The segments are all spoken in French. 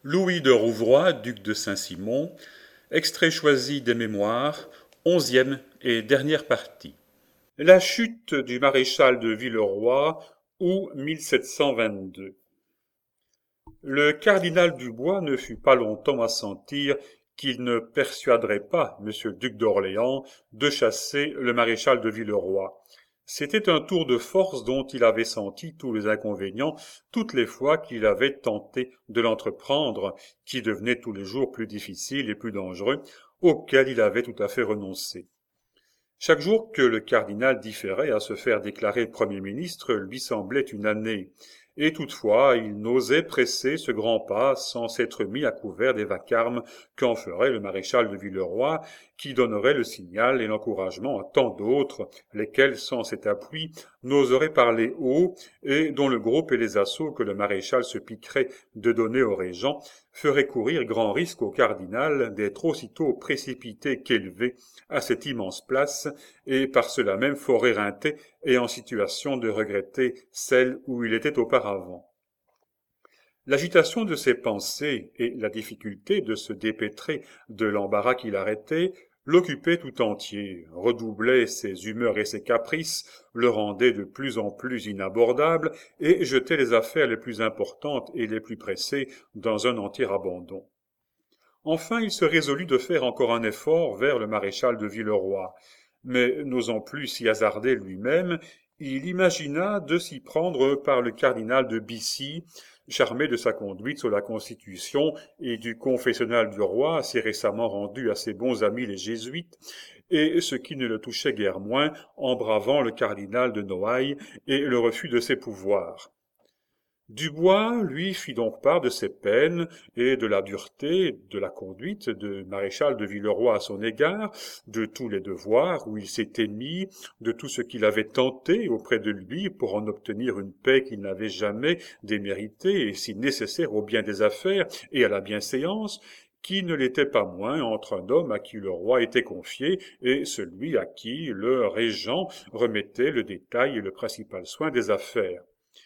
Louis de Rouvroy, duc de Saint-Simon, extrait choisi des Mémoires, 11e et dernière partie. La chute du maréchal de Villeroy, août 1722. Le cardinal Dubois ne fut pas longtemps à sentir qu'il ne persuaderait pas M. duc d'Orléans de chasser le maréchal de Villeroy. C'était un tour de force dont il avait senti tous les inconvénients toutes les fois qu'il avait tenté de l'entreprendre, qui devenait tous les jours plus difficile et plus dangereux, auquel il avait tout à fait renoncé. Chaque jour que le cardinal différait à se faire déclarer Premier ministre lui semblait une année, et toutefois il n'osait presser ce grand pas sans s'être mis à couvert des vacarmes qu'en ferait le maréchal de Villeroy, qui donnerait le signal et l'encouragement à tant d'autres, lesquels, sans cet appui, n'oseraient parler haut, et dont le groupe et les assauts que le maréchal se piquerait de donner au régent feraient courir grand risque au cardinal d'être aussitôt précipité qu'élevé à cette immense place, et par cela même fort éreinté et en situation de regretter celle où il était auparavant. L'agitation de ses pensées et la difficulté de se dépêtrer de l'embarras qui l'arrêtait l'occupaient tout entier, redoublaient ses humeurs et ses caprices, le rendaient de plus en plus inabordable et jetait les affaires les plus importantes et les plus pressées dans un entier abandon. Enfin, il se résolut de faire encore un effort vers le maréchal de Villeroy, mais n'osant plus s'y hasarder lui-même, il imagina de s'y prendre par le cardinal de Bissy, charmé de sa conduite sur la Constitution et du confessionnal du roi, si récemment rendu à ses bons amis les jésuites, et ce qui ne le touchait guère moins, en bravant le cardinal de Noailles et le refus de ses pouvoirs. Dubois, lui, fit donc part de ses peines et de la dureté de la conduite de maréchal de Villeroy à son égard, de tous les devoirs où il s'était mis, de tout ce qu'il avait tenté auprès de lui pour en obtenir une paix qu'il n'avait jamais déméritée et si nécessaire au bien des affaires et à la bienséance, qui ne l'était pas moins entre un homme à qui le roi était confié et celui à qui le régent remettait le détail et le principal soin des affaires.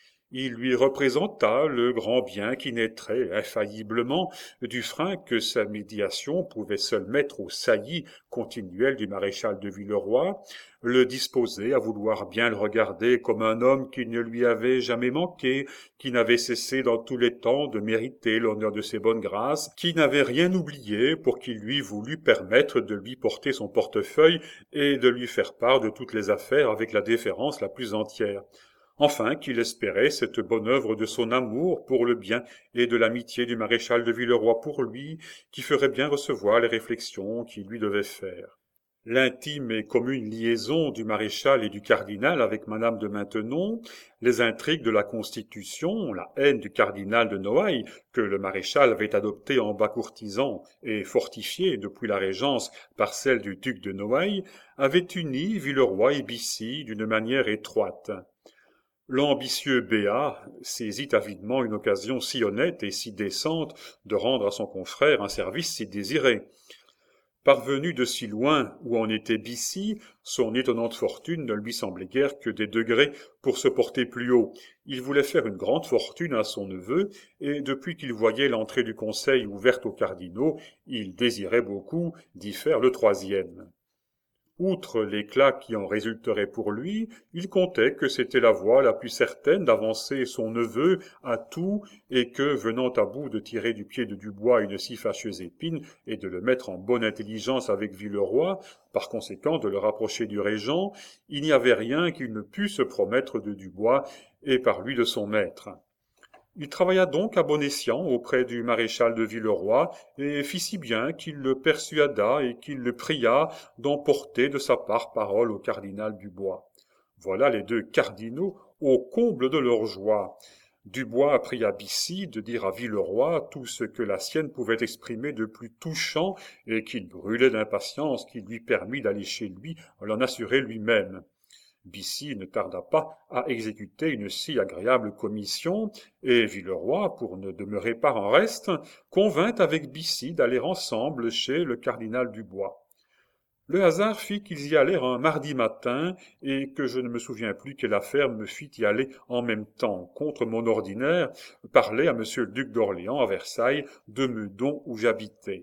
Il lui représenta le grand bien qui naîtrait infailliblement du frein que sa médiation pouvait seule mettre au saillie continuel du maréchal de Villeroy, le disposer à vouloir bien le regarder comme un homme qui ne lui avait jamais manqué, qui n'avait cessé dans tous les temps de mériter l'honneur de ses bonnes grâces, qui n'avait rien oublié pour qu'il lui voulût permettre de lui porter son portefeuille et de lui faire part de toutes les affaires avec la déférence la plus entière. Enfin, qu'il espérait cette bonne œuvre de son amour pour le bien et de l'amitié du maréchal de Villeroy pour lui, qui ferait bien recevoir les réflexions qu'il lui devait faire. L'intime et commune liaison du maréchal et du cardinal avec madame de Maintenon, les intrigues de la Constitution, la haine du cardinal de Noailles, que le maréchal avait adopté en bas courtisan et fortifié depuis la Régence par celle du duc de Noailles, avaient uni Villeroy et Bissy d'une manière étroite. L'ambitieux Béat saisit avidement une occasion si honnête et si décente de rendre à son confrère un service si désiré. Parvenu de si loin où en était Bissy, son étonnante fortune ne lui semblait guère que des degrés pour se porter plus haut. Il voulait faire une grande fortune à son neveu, et depuis qu'il voyait l'entrée du conseil ouverte aux cardinaux, il désirait beaucoup d'y faire le troisième. Outre l'éclat qui en résulterait pour lui, il comptait que c'était la voie la plus certaine d'avancer son neveu à tout et que, venant à bout de tirer du pied de Dubois une si fâcheuse épine et de le mettre en bonne intelligence avec Villeroy, par conséquent de le rapprocher du régent, il n'y avait rien qu'il ne pût se promettre de Dubois et par lui de son maître. Il travailla donc à bon escient auprès du maréchal de Villeroy et fit si bien qu'il le persuada et qu'il le pria d'emporter de sa part parole au cardinal Dubois. Voilà les deux cardinaux au comble de leur joie. Dubois pria Bissy de dire à Villeroy tout ce que la sienne pouvait exprimer de plus touchant et qu'il brûlait d'impatience qui lui permit d'aller chez lui l'en assurer lui-même. Bissy ne tarda pas à exécuter une si agréable commission, et Villeroy, pour ne demeurer pas en reste, convint avec Bissy d'aller ensemble chez le cardinal Dubois. Le hasard fit qu'ils y allèrent un mardi matin, et que je ne me souviens plus quelle affaire me fit y aller en même temps, contre mon ordinaire, parler à monsieur le duc d'Orléans à Versailles, de Meudon où j'habitais.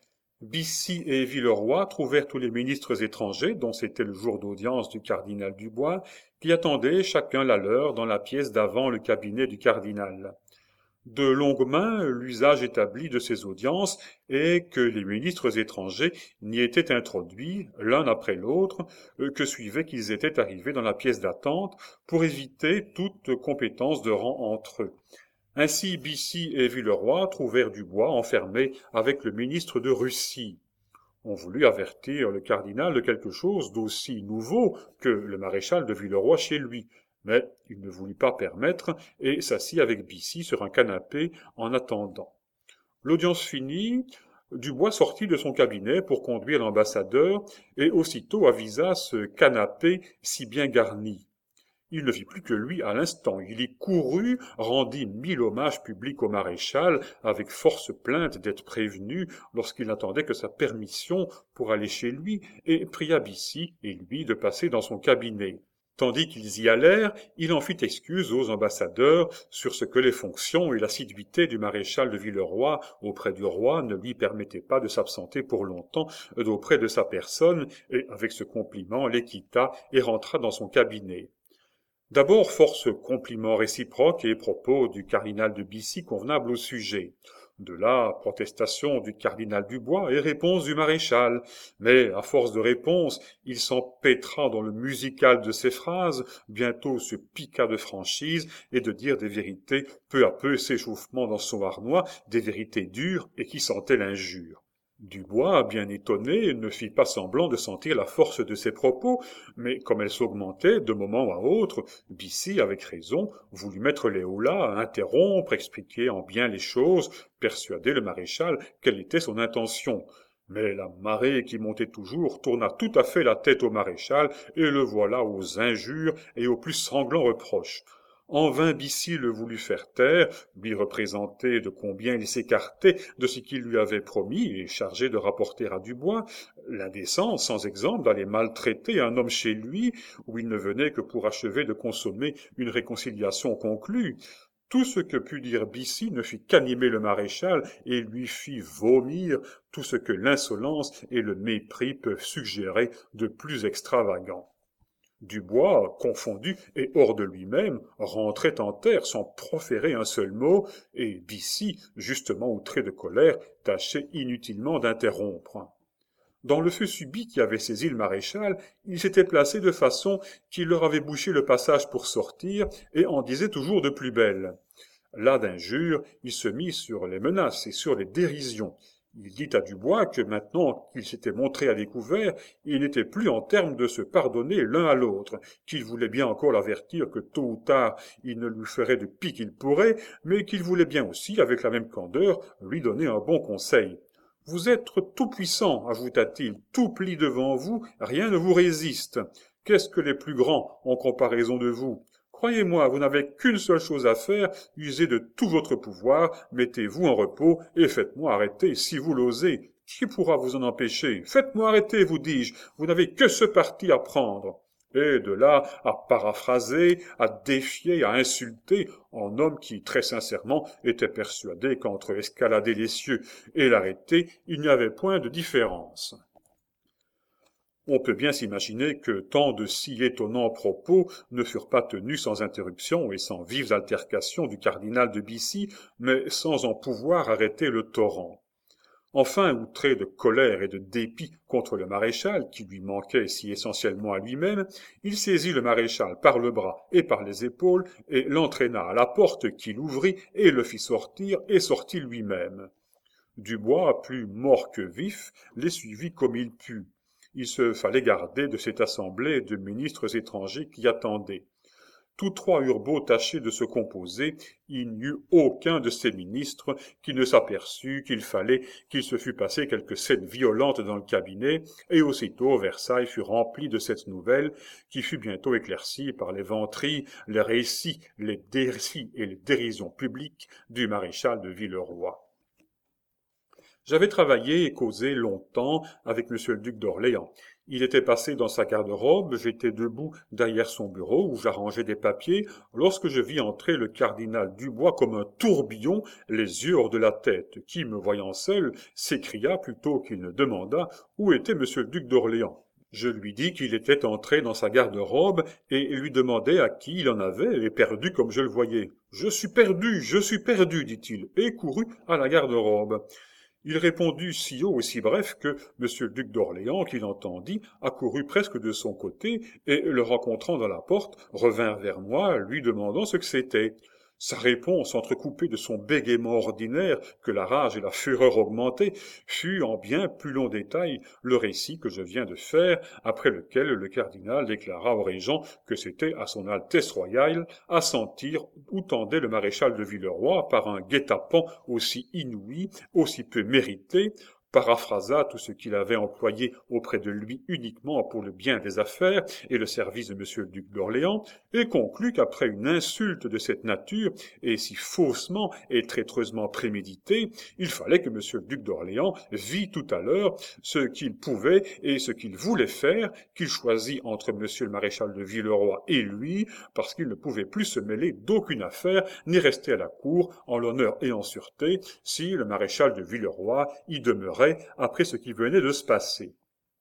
Bissy et Villeroy trouvèrent tous les ministres étrangers, dont c'était le jour d'audience du cardinal Dubois, qui attendaient chacun la leur dans la pièce d'avant le cabinet du cardinal. De longue main, l'usage établi de ces audiences est que les ministres étrangers n'y étaient introduits, l'un après l'autre, que suivait qu'ils étaient arrivés dans la pièce d'attente, pour éviter toute compétence de rang entre eux. Ainsi Bissy et Villeroy trouvèrent Dubois enfermé avec le ministre de Russie. On voulut avertir le cardinal de quelque chose d'aussi nouveau que le maréchal de Villeroy chez lui, mais il ne voulut pas permettre et s'assit avec Bissy sur un canapé en attendant. L'audience finie, Dubois sortit de son cabinet pour conduire l'ambassadeur et aussitôt avisa ce canapé si bien garni. Il ne vit plus que lui à l'instant. Il y courut, rendit 1000 hommages publics au maréchal, avec force plainte d'être prévenu lorsqu'il n'attendait que sa permission pour aller chez lui, et pria Bissy et lui de passer dans son cabinet. Tandis qu'ils y allèrent, il en fit excuse aux ambassadeurs sur ce que les fonctions et l'assiduité du maréchal de Villeroy auprès du roi ne lui permettaient pas de s'absenter pour longtemps d'auprès de sa personne, et avec ce compliment les quitta et rentra dans son cabinet. D'abord force compliments réciproques et propos du cardinal de Bissy convenables au sujet. De là, protestation du cardinal Dubois et réponse du maréchal. Mais, à force de réponses, il s'empêtra dans le musical de ses phrases, bientôt se piqua de franchise et de dire des vérités peu à peu s'échauffement dans son harnois, des vérités dures et qui sentaient l'injure. Dubois, bien étonné, ne fit pas semblant de sentir la force de ses propos, mais comme elle s'augmentait de moment à autre, Bissy, avec raison, voulut mettre les hauts-là, interrompre, expliquer en bien les choses, persuader le maréchal quelle était son intention. Mais la marée qui montait toujours tourna tout à fait la tête au maréchal, et le voilà aux injures et aux plus sanglants reproches. En vain Bissy le voulut faire taire, lui représenter de combien il s'écartait de ce qu'il lui avait promis et chargé de rapporter à Dubois, l'indécence, sans exemple, d'aller maltraiter un homme chez lui, où il ne venait que pour achever de consommer une réconciliation conclue. Tout ce que put dire Bissy ne fit qu'animer le maréchal et lui fit vomir tout ce que l'insolence et le mépris peuvent suggérer de plus extravagant. Dubois, confondu et hors de lui-même, rentrait en terre sans proférer un seul mot, et Bissy, justement outré de colère, tâchait inutilement d'interrompre. Dans le feu subit qui avait saisi le maréchal, il s'était placé de façon qu'il leur avait bouché le passage pour sortir, et en disait toujours de plus belle. Là d'injures, il se mit sur les menaces et sur les dérisions. Il dit à Dubois que maintenant qu'il s'était montré à découvert, il n'était plus en termes de se pardonner l'un à l'autre, qu'il voulait bien encore l'avertir que tôt ou tard il ne lui ferait de pis qu'il pourrait, mais qu'il voulait bien aussi, avec la même candeur, lui donner un bon conseil. « Vous êtes tout-puissant, ajouta-t-il, tout plie devant vous, rien ne vous résiste. Qu'est-ce que les plus grands en comparaison de vous ? Croyez-moi, vous n'avez qu'une seule chose à faire, usez de tout votre pouvoir, mettez-vous en repos et faites-moi arrêter si vous l'osez. Qui pourra vous en empêcher? Faites-moi arrêter, vous dis-je, vous n'avez que ce parti à prendre. » Et de là à paraphraser, à défier, à insulter, en homme qui, très sincèrement, était persuadé qu'entre escalader les cieux et l'arrêter, il n'y avait point de différence. On peut bien s'imaginer que tant de si étonnants propos ne furent pas tenus sans interruption et sans vives altercations du cardinal de Bissy, mais sans en pouvoir arrêter le torrent. Enfin, outré de colère et de dépit contre le maréchal, qui lui manquait si essentiellement à lui-même, il saisit le maréchal par le bras et par les épaules et l'entraîna à la porte qu'il ouvrit et le fit sortir et sortit lui-même. Dubois, plus mort que vif, les suivit comme il put. Il se fallait garder de cette assemblée de ministres étrangers qui attendaient. Tous trois eurent beau tâcher de se composer, il n'y eut aucun de ces ministres qui ne s'aperçut qu'il fallait qu'il se fût passé quelque scène violente dans le cabinet, et aussitôt Versailles fut rempli de cette nouvelle, qui fut bientôt éclaircie par les vanteries, les récits, les défis et les dérisions publiques du maréchal de Villeroy. J'avais travaillé et causé longtemps avec monsieur le duc d'Orléans. Il était passé dans sa garde-robe, j'étais debout derrière son bureau où j'arrangeais des papiers, lorsque je vis entrer le cardinal Dubois comme un tourbillon, les yeux hors de la tête, qui, me voyant seul, s'écria plutôt qu'il ne demanda où était monsieur le duc d'Orléans. Je lui dis qu'il était entré dans sa garde-robe et lui demandai à qui il en avait, et perdu comme je le voyais. Je suis perdu, dit-il, et courut à la garde-robe. Il répondit si haut et si bref que monsieur le duc d'Orléans, qui l'entendit, accourut presque de son côté, et, le rencontrant dans la porte, revint vers moi, lui demandant ce que c'était. Sa réponse, entrecoupée de son bégaiement ordinaire, que la rage et la fureur augmentaient, fut en bien plus long détail le récit que je viens de faire, après lequel le cardinal déclara au régent que c'était à son Altesse royale à sentir où tendait le maréchal de Villeroy par un guet-apens aussi inouï, aussi peu mérité, paraphrasa tout ce qu'il avait employé auprès de lui uniquement pour le bien des affaires et le service de monsieur le duc d'Orléans, et conclut qu'après une insulte de cette nature, et si faussement et traîtreusement préméditée, il fallait que monsieur le duc d'Orléans vît tout à l'heure ce qu'il pouvait et ce qu'il voulait faire, qu'il choisit entre monsieur le maréchal de Villeroy et lui, parce qu'il ne pouvait plus se mêler d'aucune affaire, ni rester à la cour, en l'honneur et en sûreté, si le maréchal de Villeroy y demeurait après ce qui venait de se passer.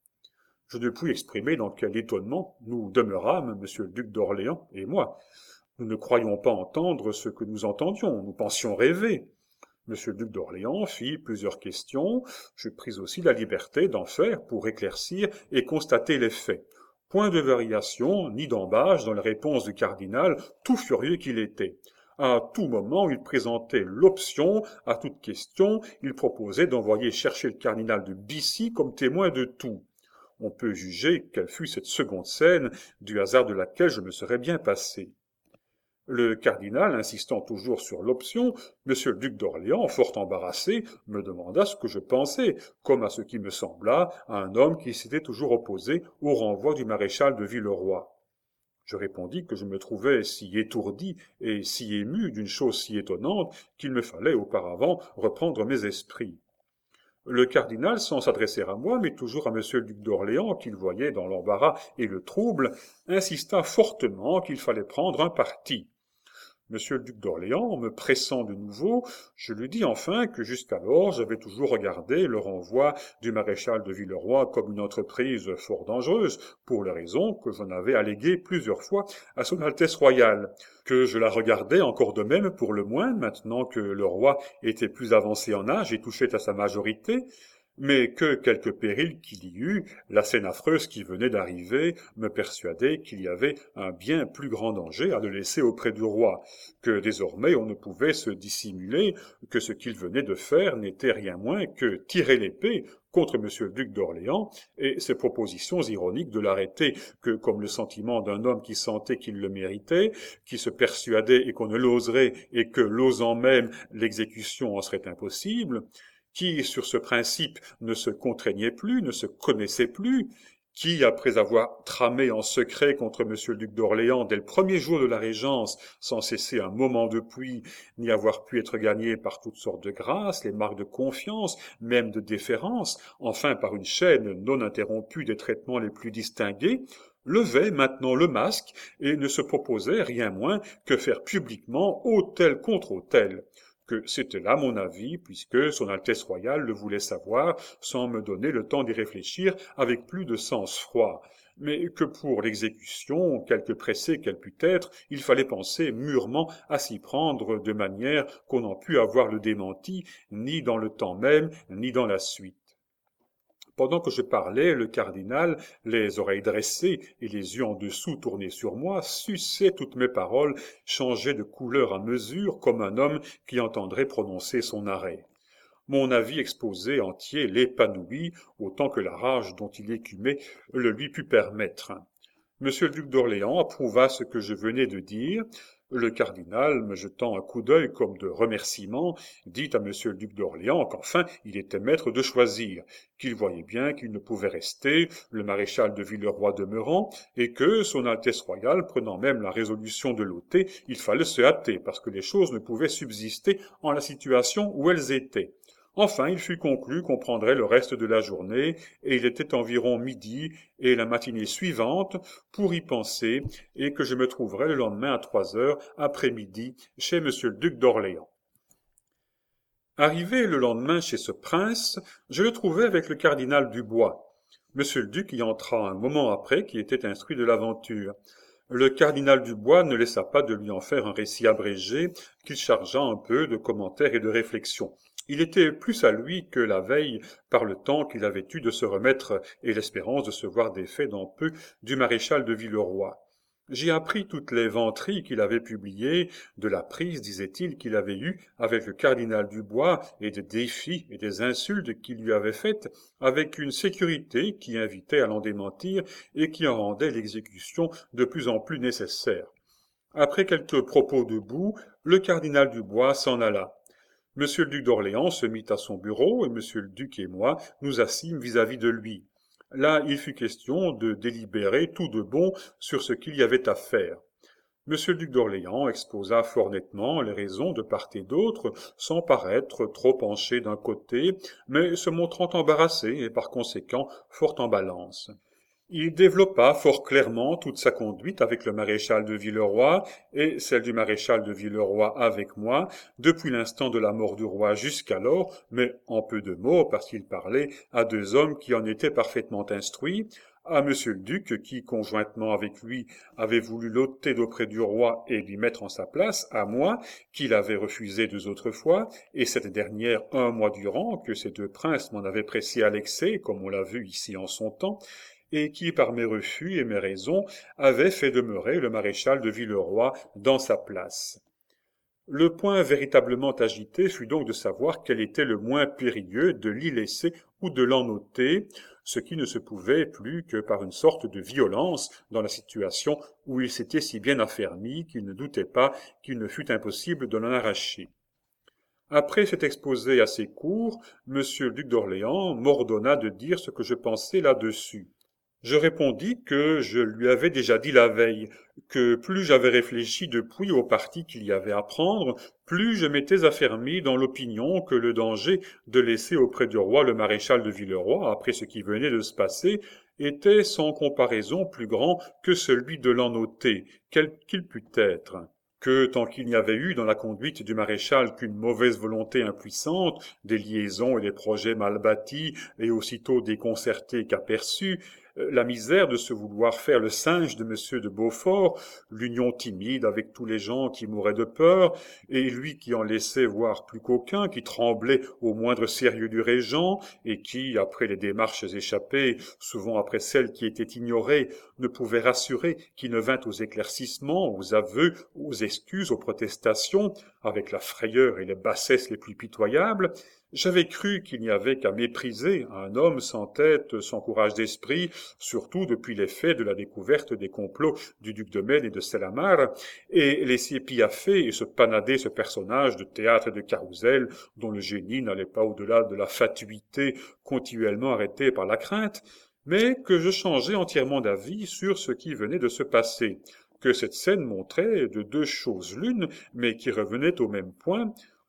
Je ne puis exprimer dans quel étonnement nous demeurâmes, monsieur le duc d'Orléans et moi. Nous ne croyions pas entendre ce que nous entendions, nous pensions rêver. Monsieur le duc d'Orléans fit plusieurs questions, je pris aussi la liberté d'en faire pour éclaircir et constater les faits. Point de variation, ni d'embâche dans les réponses du cardinal, tout furieux qu'il était. À tout moment, il présentait l'option à toute question, il proposait d'envoyer chercher le cardinal de Bissy comme témoin de tout. On peut juger quelle fut cette seconde scène, du hasard de laquelle je me serais bien passé. Le cardinal, insistant toujours sur l'option, monsieur le duc d'Orléans, fort embarrassé, me demanda ce que je pensais, comme à ce qui me sembla à un homme qui s'était toujours opposé au renvoi du maréchal de Villeroy. Je répondis que je me trouvais si étourdi et si ému d'une chose si étonnante qu'il me fallait auparavant reprendre mes esprits. Le cardinal, sans s'adresser à moi, mais toujours à monsieur le duc d'Orléans, qu'il voyait dans l'embarras et le trouble, insista fortement qu'il fallait prendre un parti. Monsieur le duc d'Orléans, me pressant de nouveau, je lui dis enfin que jusqu'alors j'avais toujours regardé le renvoi du maréchal de Villeroy comme une entreprise fort dangereuse, pour les raisons que j'en avais alléguées plusieurs fois à son Altesse royale, que je la regardais encore de même pour le moins maintenant que le roi était plus avancé en âge et touchait à sa majorité, mais que quelque péril qu'il y eût, la scène affreuse qui venait d'arriver me persuadait qu'il y avait un bien plus grand danger à le laisser auprès du roi, que désormais on ne pouvait se dissimuler, que ce qu'il venait de faire n'était rien moins que tirer l'épée contre monsieur le duc d'Orléans, et ses propositions ironiques de l'arrêter que comme le sentiment d'un homme qui sentait qu'il le méritait, qui se persuadait et qu'on ne l'oserait, et que, l'osant même, l'exécution en serait impossible, qui, sur ce principe, ne se contraignait plus, ne se connaissait plus, qui, après avoir tramé en secret contre monsieur le duc d'Orléans dès le premier jour de la régence, sans cesser un moment depuis, ni avoir pu être gagné par toutes sortes de grâces, les marques de confiance, même de déférence, enfin par une chaîne non interrompue des traitements les plus distingués, levait maintenant le masque et ne se proposait rien moins que faire publiquement autel contre autel, que c'était là mon avis, puisque son Altesse royale le voulait savoir, sans me donner le temps d'y réfléchir avec plus de sang-froid, mais que pour l'exécution, quelque pressée qu'elle pût être, il fallait penser mûrement à s'y prendre de manière qu'on n'en pût avoir le démenti, ni dans le temps même, ni dans la suite. Pendant que je parlais, le cardinal, les oreilles dressées et les yeux en dessous tournés sur moi, suçait toutes mes paroles, changeait de couleur à mesure, comme un homme qui entendrait prononcer son arrêt. Mon avis exposé entier l'épanouit, autant que la rage dont il écumait le lui put permettre. Monsieur le duc d'Orléans approuva ce que je venais de dire. Le cardinal, me jetant un coup d'œil comme de remerciement, dit à monsieur le duc d'Orléans qu'enfin il était maître de choisir, qu'il voyait bien qu'il ne pouvait rester, le maréchal de Villeroy demeurant, et que, son Altesse royale prenant même la résolution de l'ôter, il fallait se hâter, parce que les choses ne pouvaient subsister en la situation où elles étaient. Enfin, il fut conclu qu'on prendrait le reste de la journée, et il était environ midi et la matinée suivante pour y penser, et que je me trouverais le lendemain à 3 heures après-midi chez monsieur le duc d'Orléans. Arrivé le lendemain chez ce prince, je le trouvai avec le cardinal Dubois. Monsieur le duc y entra un moment après, qui était instruit de l'aventure. Le cardinal Dubois ne laissa pas de lui en faire un récit abrégé, qu'il chargea un peu de commentaires et de réflexions. Il était plus à lui que la veille, par le temps qu'il avait eu de se remettre et l'espérance de se voir défait dans peu du maréchal de Villeroy. J'y appris toutes les vanteries qu'il avait publiées, de la prise, disait-il, qu'il avait eue avec le cardinal Dubois, et des défis et des insultes qu'il lui avait faites, avec une sécurité qui invitait à l'en démentir et qui en rendait l'exécution de plus en plus nécessaire. Après quelques propos debout, le cardinal Dubois s'en alla. Monsieur le duc d'Orléans se mit à son bureau, et monsieur le duc et moi nous assîmes vis-à-vis de lui. Là, il fut question de délibérer tout de bon sur ce qu'il y avait à faire. Monsieur le duc d'Orléans exposa fort nettement les raisons de part et d'autre, sans paraître trop penché d'un côté, mais se montrant embarrassé et par conséquent fort en balance. Il développa fort clairement toute sa conduite avec le maréchal de Villeroy et celle du maréchal de Villeroy avec moi, depuis l'instant de la mort du roi jusqu'alors, mais en peu de mots, parce qu'il parlait à deux hommes qui en étaient parfaitement instruits, à monsieur le duc qui, conjointement avec lui, avait voulu l'ôter d'auprès du roi et l'y mettre en sa place, à moi, qui l'avais refusé 2 autres fois, et cette dernière 1 mois durant, que ces 2 princes m'en avaient pressé à l'excès, comme on l'a vu ici en son temps, et qui, par mes refus et mes raisons, avait fait demeurer le maréchal de Villeroy dans sa place. Le point véritablement agité fut donc de savoir quel était le moins périlleux de l'y laisser ou de l'en ôter, ce qui ne se pouvait plus que par une sorte de violence dans la situation où il s'était si bien affermi qu'il ne doutait pas qu'il ne fût impossible de l'en arracher. Après cet exposé assez court, monsieur le duc d'Orléans m'ordonna de dire ce que je pensais là-dessus. Je répondis que je lui avais déjà dit la veille, que plus j'avais réfléchi depuis au parti qu'il y avait à prendre, plus je m'étais affermi dans l'opinion que le danger de laisser auprès du roi le maréchal de Villeroy, après ce qui venait de se passer, était sans comparaison plus grand que celui de l'en ôter, quel qu'il pût être. Que tant qu'il n'y avait eu dans la conduite du maréchal qu'une mauvaise volonté impuissante, des liaisons et des projets mal bâtis et aussitôt déconcertés qu'aperçus, la misère de se vouloir faire le singe de monsieur de Beaufort, l'union timide avec tous les gens qui mouraient de peur, et lui qui en laissait voir plus qu'aucun, qui tremblait au moindre sérieux du régent, et qui, après les démarches échappées, souvent après celles qui étaient ignorées, ne pouvait rassurer qui ne vint aux éclaircissements, aux aveux, aux excuses, aux protestations, avec la frayeur et les bassesses les plus pitoyables, j'avais cru qu'il n'y avait qu'à mépriser un homme sans tête, sans courage d'esprit, surtout depuis les faits de la découverte des complots du duc de Maine et de Selamar, et laisser piaffer et se panader ce personnage de théâtre et de carrousel dont le génie n'allait pas au-delà de la fatuité continuellement arrêtée par la crainte, mais que je changeais entièrement d'avis sur ce qui venait de se passer, que cette scène montrait de 2 choses l'une, mais qui revenaient au même point,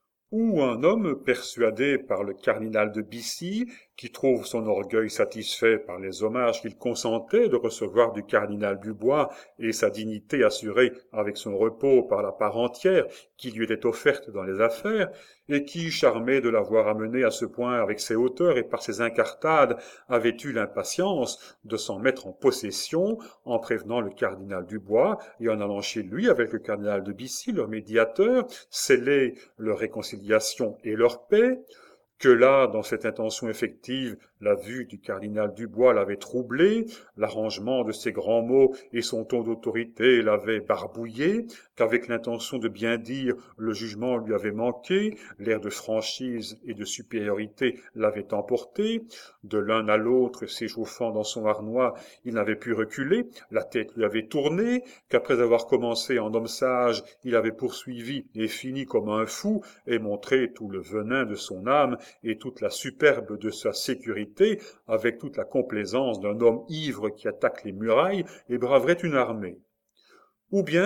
ou un homme persuadé par le cardinal de Bissy, qui trouve son orgueil satisfait par les hommages qu'il consentait de recevoir du cardinal Dubois et sa dignité assurée avec son repos par la part entière qui lui était offerte dans les affaires, et qui, charmé de l'avoir amené à ce point avec ses hauteurs et par ses incartades, avait eu l'impatience de s'en mettre en possession en prévenant le cardinal Dubois et en allant chez lui avec le cardinal de Bissy, leur médiateur, sceller leur réconciliation et leur paix, que là, dans cette intention effective, la vue du cardinal Dubois l'avait troublé, l'arrangement de ses grands mots et son ton d'autorité l'avaient barbouillé, qu'avec l'intention de bien dire, le jugement lui avait manqué, l'air de franchise et de supériorité l'avait emporté, de l'un à l'autre s'échauffant dans son harnois, il n'avait pu reculer, la tête lui avait tourné, qu'après avoir commencé en homme sage, il avait poursuivi et fini comme un fou, et montré tout le venin de son âme et toute la superbe de sa sécurité, avec toute la complaisance d'un homme ivre qui attaque les murailles et braverait une armée. Ou bien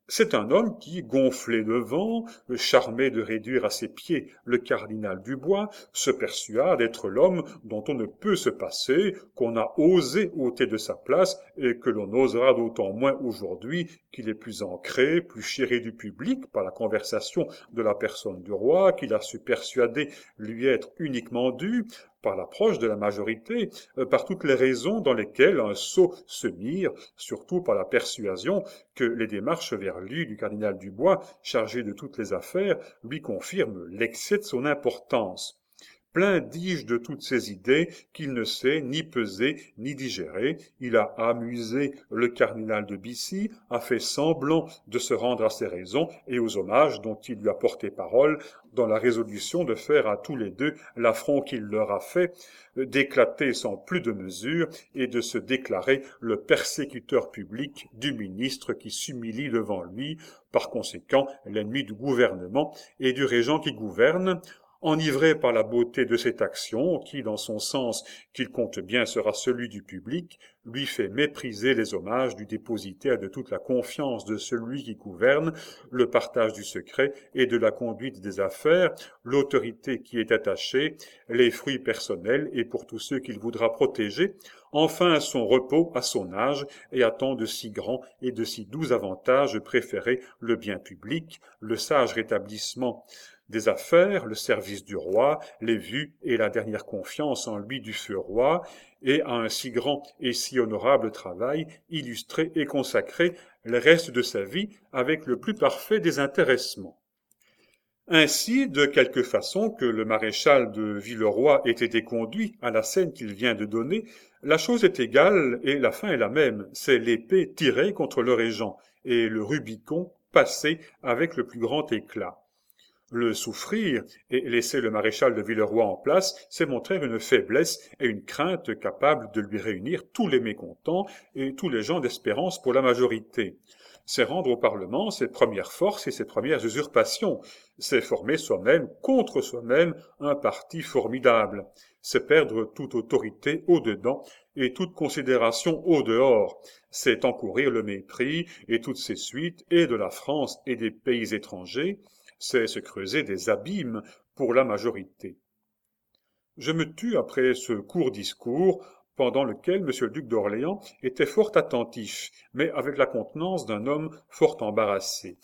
C'est un homme qui, gonflé de vent, charmé de réduire à ses pieds le cardinal Dubois, se persuade être l'homme dont on ne peut se passer, qu'on a osé ôter de sa place et que l'on osera d'autant moins aujourd'hui qu'il est plus ancré, plus chéri du public par la conversation de la personne du roi, qu'il a su persuader lui être uniquement dû, par l'approche de la majorité, par toutes les raisons dans lesquelles un sot se mire, surtout par la persuasion que les démarches vers lui du cardinal Dubois, chargé de toutes les affaires, lui confirment l'excès de son importance. Plein, dis-je, de toutes ces idées qu'il ne sait ni peser ni digérer, il a amusé le cardinal de Bissy, a fait semblant de se rendre à ses raisons et aux hommages dont il lui a porté parole, dans la résolution de faire à tous les deux l'affront qu'il leur a fait, d'éclater sans plus de mesure et de se déclarer le persécuteur public du ministre qui s'humilie devant lui, par conséquent l'ennemi du gouvernement et du régent qui gouverne, enivré par la beauté de cette action, qui, dans son sens qu'il compte bien sera celui du public, lui fait mépriser les hommages du dépositaire de toute la confiance de celui qui gouverne, le partage du secret et de la conduite des affaires, l'autorité qui est attachée, les fruits personnels et pour tous ceux qu'il voudra protéger, enfin son repos à son âge et à tant de si grands et de si doux avantages préférer le bien public, le sage rétablissement des affaires, le service du roi, les vues et la dernière confiance en lui du feu roi, et à un si grand et si honorable travail, illustré et consacré le reste de sa vie avec le plus parfait désintéressements. Ainsi, de quelque façon que le maréchal de Villeroy ait été conduit à la scène qu'il vient de donner, la chose est égale et la fin est la même, c'est l'épée tirée contre le régent, et le Rubicon passé avec le plus grand éclat. Le souffrir et laisser le maréchal de Villeroy en place, c'est montrer une faiblesse et une crainte capable de lui réunir tous les mécontents et tous les gens d'espérance pour la majorité. C'est rendre au Parlement ses premières forces et ses premières usurpations. C'est former soi-même, contre soi-même, un parti formidable. C'est perdre toute autorité au-dedans et toute considération au-dehors. C'est encourir le mépris et toutes ses suites et de la France et des pays étrangers. C'est se creuser des abîmes pour la majorité. Je me tus après ce court discours, pendant lequel M. le duc d'Orléans était fort attentif, mais avec la contenance d'un homme fort embarrassé.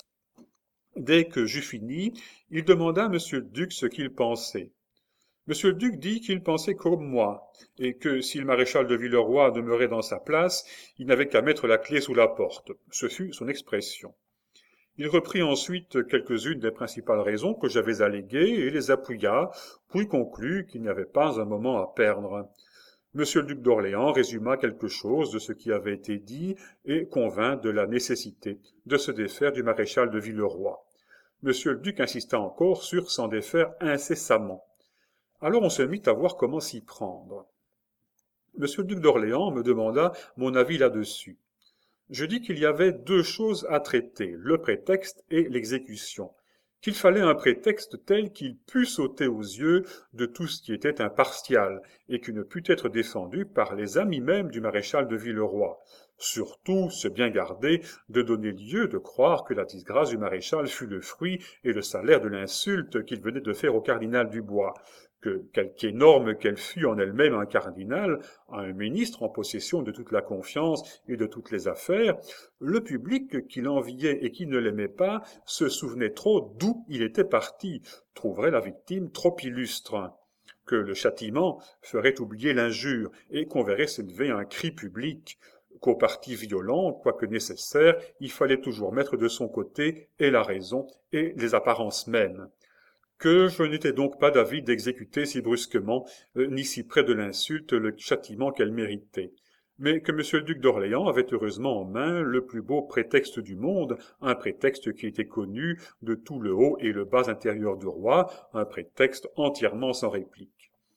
Dès que j'eus fini, il demanda à M. le duc ce qu'il pensait. M. le duc dit qu'il pensait comme moi, et que si le maréchal de Villeroy demeurait dans sa place, il n'avait qu'à mettre la clé sous la porte. Ce fut son expression. Il reprit ensuite quelques-unes des principales raisons que j'avais alléguées et les appuya, puis conclut qu'il n'y avait pas un moment à perdre. Monsieur le duc d'Orléans résuma quelque chose de ce qui avait été dit et convint de la nécessité de se défaire du maréchal de Villeroy. Monsieur le duc insista encore sur s'en défaire incessamment. Alors on se mit à voir comment s'y prendre. Monsieur le duc d'Orléans me demanda mon avis là-dessus. Je dis qu'il y avait deux choses à traiter, le prétexte et l'exécution, qu'il fallait un prétexte tel qu'il pût sauter aux yeux de tout ce qui était impartial, et qui ne pût être défendu par les amis même du maréchal de Villeroy. Surtout, se bien garder de donner lieu de croire que la disgrâce du maréchal fut le fruit et le salaire de l'insulte qu'il venait de faire au cardinal Dubois, que, quelque énorme qu'elle fût en elle-même un cardinal, un ministre en possession de toute la confiance et de toutes les affaires, le public qui l'enviait et qui ne l'aimait pas se souvenait trop d'où il était parti, trouverait la victime trop illustre, que le châtiment ferait oublier l'injure et qu'on verrait s'élever un cri public, qu'au parti violent, quoique nécessaire, il fallait toujours mettre de son côté et la raison et les apparences mêmes, que je n'étais donc pas d'avis d'exécuter si brusquement, ni si près de l'insulte, le châtiment qu'elle méritait, mais que M. le duc d'Orléans avait heureusement en main le plus beau prétexte du monde, un prétexte qui était connu de tout le haut et le bas intérieur du roi, un prétexte entièrement sans réplique.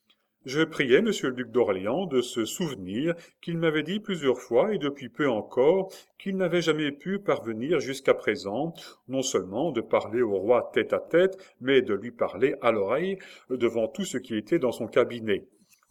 Je priais M. le duc d'Orléans de se souvenir qu'il m'avait dit plusieurs fois, et depuis peu encore, qu'il n'avait jamais pu parvenir jusqu'à présent, non seulement de parler au roi tête à tête, mais de lui parler à l'oreille devant tout ce qui était dans son cabinet.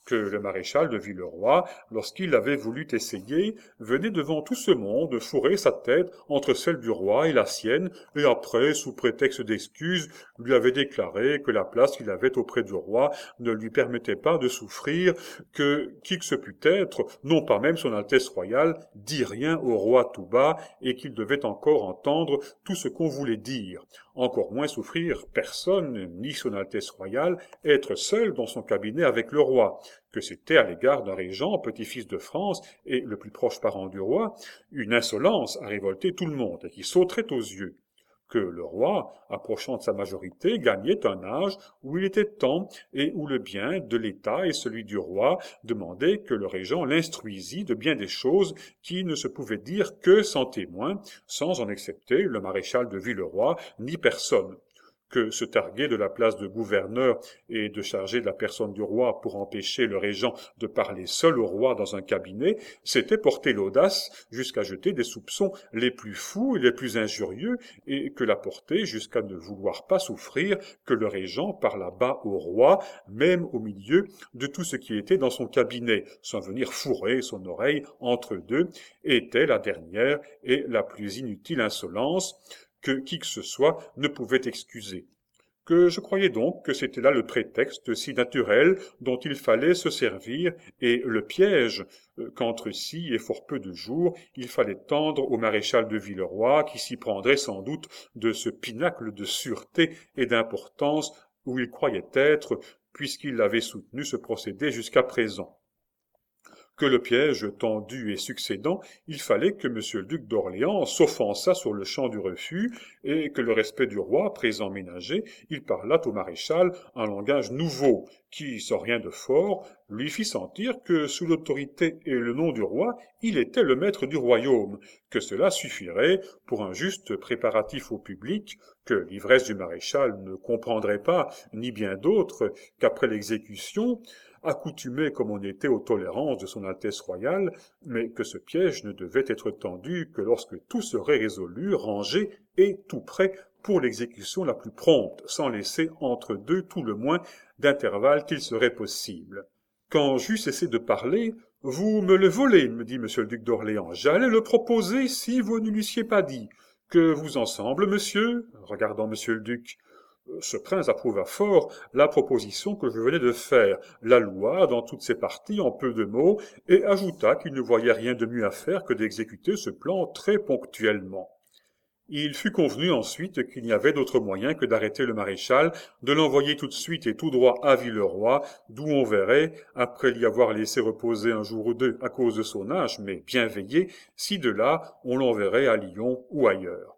que le maréchal de Villeroy, lorsqu'il avait voulu essayer, venait devant tout ce monde fourrer sa tête entre celle du roi et la sienne, et après, sous prétexte d'excuse, lui avait déclaré que la place qu'il avait auprès du roi ne lui permettait pas de souffrir que qui que ce pût être, non pas même son Altesse royale, dit rien au roi tout bas, et qu'il devait encore entendre tout ce qu'on voulait dire, encore moins souffrir personne, ni son Altesse royale, être seul dans son cabinet avec le roi, que c'était à l'égard d'un régent, petit-fils de France et le plus proche parent du roi, une insolence à révolter tout le monde et qui sauterait aux yeux. Que le roi, approchant de sa majorité, gagnait un âge où il était temps et où le bien de l'État et celui du roi demandaient que le régent l'instruisît de bien des choses qui ne se pouvaient dire que sans témoin, sans en excepter le maréchal de Villeroy ni personne. Que se targuer de la place de gouverneur et de charger de la personne du roi pour empêcher le régent de parler seul au roi dans un cabinet, c'était porter l'audace jusqu'à jeter des soupçons les plus fous et les plus injurieux, et que la porter jusqu'à ne vouloir pas souffrir que le régent parlât bas au roi, même au milieu de tout ce qui était dans son cabinet, sans venir fourrer son oreille entre deux, était la dernière et la plus inutile insolence que qui que ce soit ne pouvait excuser. Que je croyais donc que c'était là le prétexte si naturel dont il fallait se servir, et le piège qu'entre ci et fort peu de jours il fallait tendre au maréchal de Villeroy, qui s'y prendrait sans doute de ce pinacle de sûreté et d'importance où il croyait être, puisqu'il l'avait soutenu ce procédé jusqu'à présent. Que le piège tendu et succédant, il fallait que M. le duc d'Orléans s'offensât sur le champ du refus, et que le respect du roi, présent ménagé, il parlât au maréchal un langage nouveau, qui, sans rien de fort, lui fit sentir que, sous l'autorité et le nom du roi, il était le maître du royaume, que cela suffirait pour un juste préparatif au public, que l'ivresse du maréchal ne comprendrait pas, ni bien d'autres, qu'après l'exécution, accoutumé comme on était aux tolérances de son Altesse royale, mais que ce piège ne devait être tendu que lorsque tout serait résolu, rangé et tout prêt pour l'exécution la plus prompte, sans laisser entre deux tout le moins d'intervalle qu'il serait possible. Quand j'eus cessé de parler, vous me le volez, me dit monsieur le duc d'Orléans. J'allais le proposer si vous ne l'eussiez pas dit. Que vous en semble, monsieur? Regardant monsieur le duc. Ce prince approuva fort la proposition que je venais de faire, la loua dans toutes ses parties en peu de mots, et ajouta qu'il ne voyait rien de mieux à faire que d'exécuter ce plan très ponctuellement. Il fut convenu ensuite qu'il n'y avait d'autre moyen que d'arrêter le maréchal, de l'envoyer tout de suite et tout droit à Villeroy, d'où on verrait, après l'y avoir laissé reposer un jour ou deux à cause de son âge, mais bien veillé, si de là on l'enverrait à Lyon ou ailleurs.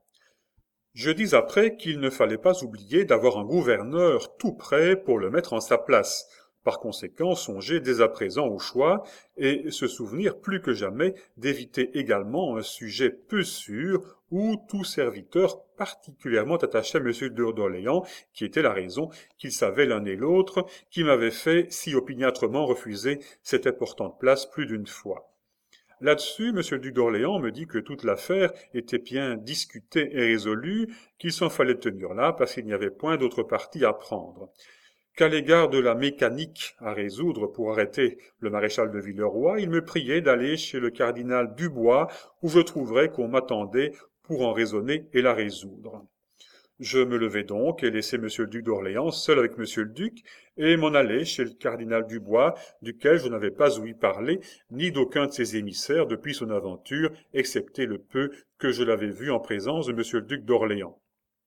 Je dis après qu'il ne fallait pas oublier d'avoir un gouverneur tout prêt pour le mettre en sa place. Par conséquent, songer dès à présent au choix et se souvenir plus que jamais d'éviter également un sujet peu sûr où tout serviteur particulièrement attaché à M. d'Orléans, qui était la raison qu'ils savaient l'un et l'autre, qui m'avait fait si opiniâtrement refuser cette importante place plus d'une fois. Là-dessus, M. le duc d'Orléans me dit que toute l'affaire était bien discutée et résolue, qu'il s'en fallait tenir là parce qu'il n'y avait point d'autre parti à prendre. Qu'à l'égard de la mécanique à résoudre pour arrêter le maréchal de Villeroy, il me priait d'aller chez le cardinal Dubois, où je trouverais qu'on m'attendait pour en raisonner et la résoudre. Je me levai donc et laissai M. le duc d'Orléans seul avec M. le duc, et m'en allai chez le cardinal Dubois, duquel je n'avais pas ouï parler, ni d'aucun de ses émissaires depuis son aventure, excepté le peu que je l'avais vu en présence de M. le duc d'Orléans.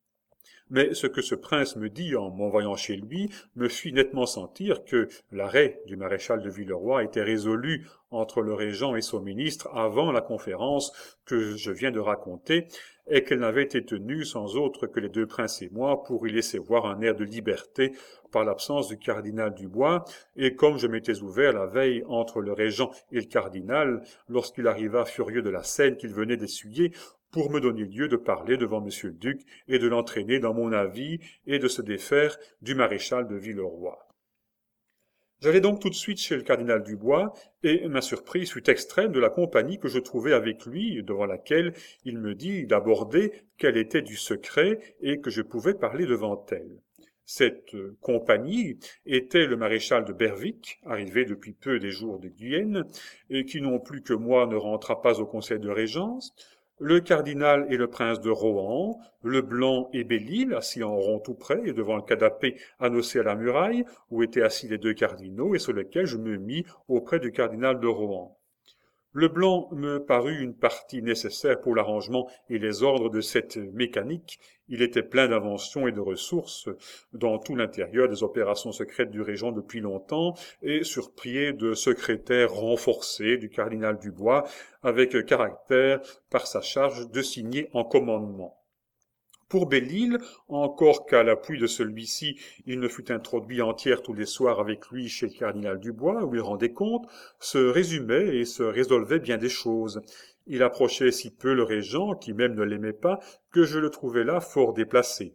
Mais ce que ce prince me dit en m'envoyant chez lui me fit nettement sentir que l'arrêt du maréchal de Villeroy était résolu entre le régent et son ministre avant la conférence que je viens de raconter, et qu'elle n'avait été tenue sans autre que les deux princes et moi pour y laisser voir un air de liberté par l'absence du cardinal Dubois, et comme je m'étais ouvert la veille entre le régent et le cardinal, lorsqu'il arriva furieux de la scène qu'il venait d'essuyer, pour me donner lieu de parler devant M. le duc et de l'entraîner dans mon avis et de se défaire du maréchal de Villeroy. J'allai donc tout de suite chez le cardinal Dubois, et ma surprise fut extrême de la compagnie que je trouvai avec lui, devant laquelle il me dit d'aborder qu'elle était du secret et que je pouvais parler devant elle. Cette compagnie était le maréchal de Berwick, arrivé depuis peu des jours de Guyenne, et qui non plus que moi ne rentra pas au conseil de régence, le cardinal et le prince de Rohan, Leblanc et Belle-Île, assis en rond tout près, et devant le canapé adossé à la muraille, où étaient assis les deux cardinaux, et sur lequel je me mis auprès du cardinal de Rohan. Leblanc me parut une partie nécessaire pour l'arrangement et les ordres de cette mécanique. Il était plein d'inventions et de ressources dans tout l'intérieur des opérations secrètes du régent depuis longtemps, et sur pied de secrétaire renforcé du cardinal Dubois, avec caractère par sa charge de signer en commandement. Pour Belle-Île, encore qu'à l'appui de celui-ci, il ne fût introduit entière tous les soirs avec lui chez le cardinal Dubois, où il rendait compte, se résumait et se résolvait bien des choses. Il approchait si peu le régent, qui même ne l'aimait pas, que je le trouvais là fort déplacé.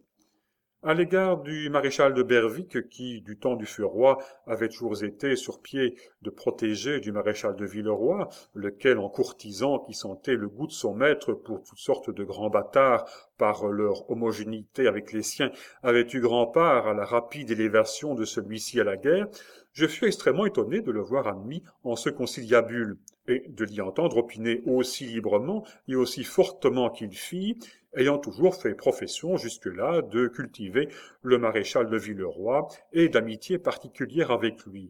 À l'égard du maréchal de Berwick, qui, du temps du feu roi, avait toujours été sur pied de protéger du maréchal de Villeroy, lequel, en courtisan qui sentait le goût de son maître pour toutes sortes de grands bâtards, par leur homogénéité avec les siens, avait eu grand part à la rapide élévation de celui-ci à la guerre, je fus extrêmement étonné de le voir admis en ce conciliabule, et de l'y entendre opiner aussi librement et aussi fortement qu'il fit, ayant toujours fait profession jusque-là de cultiver le maréchal de Villeroy et d'amitié particulière avec lui.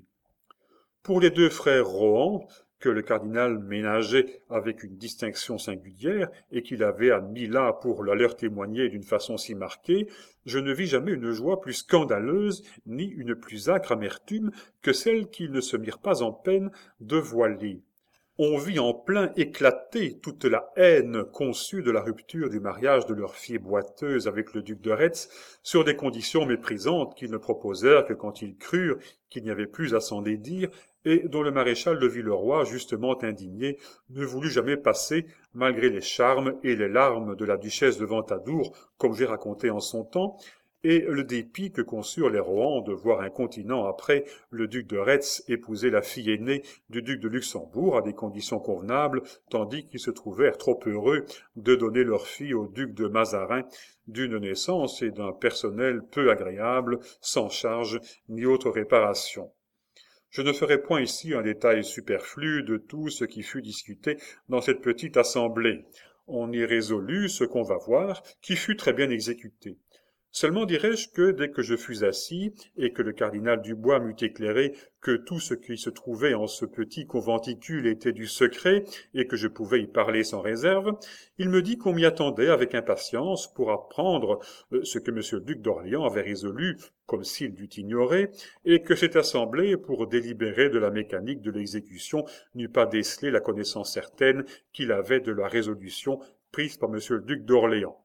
Pour les deux frères Rohan, que le cardinal ménageait avec une distinction singulière et qu'il avait admis là pour la leur témoigner d'une façon si marquée, je ne vis jamais une joie plus scandaleuse ni une plus âcre amertume que celle qu'ils ne se mirent pas en peine de voiler. On vit en plein éclater toute la haine conçue de la rupture du mariage de leur fille boiteuse avec le duc de Retz sur des conditions méprisantes qu'ils ne proposèrent que quand ils crurent qu'il n'y avait plus à s'en dédire et dont le maréchal de Villeroy, justement indigné, ne voulut jamais passer malgré les charmes et les larmes de la duchesse de Ventadour, comme j'ai raconté en son temps, et le dépit que conçurent les Rohan de voir un continent après le duc de Retz épouser la fille aînée du duc de Luxembourg à des conditions convenables, tandis qu'ils se trouvèrent trop heureux de donner leur fille au duc de Mazarin, d'une naissance et d'un personnel peu agréable, sans charge ni autre réparation. Je ne ferai point ici un détail superflu de tout ce qui fut discuté dans cette petite assemblée. On y résolut ce qu'on va voir, qui fut très bien exécuté. Seulement dirais-je que dès que je fus assis, et que le cardinal Dubois m'eut éclairé que tout ce qui se trouvait en ce petit conventicule était du secret, et que je pouvais y parler sans réserve, il me dit qu'on m'y attendait avec impatience pour apprendre ce que M. le duc d'Orléans avait résolu, comme s'il dût ignorer, et que cette assemblée, pour délibérer de la mécanique de l'exécution, n'eût pas décelé la connaissance certaine qu'il avait de la résolution prise par M. le duc d'Orléans.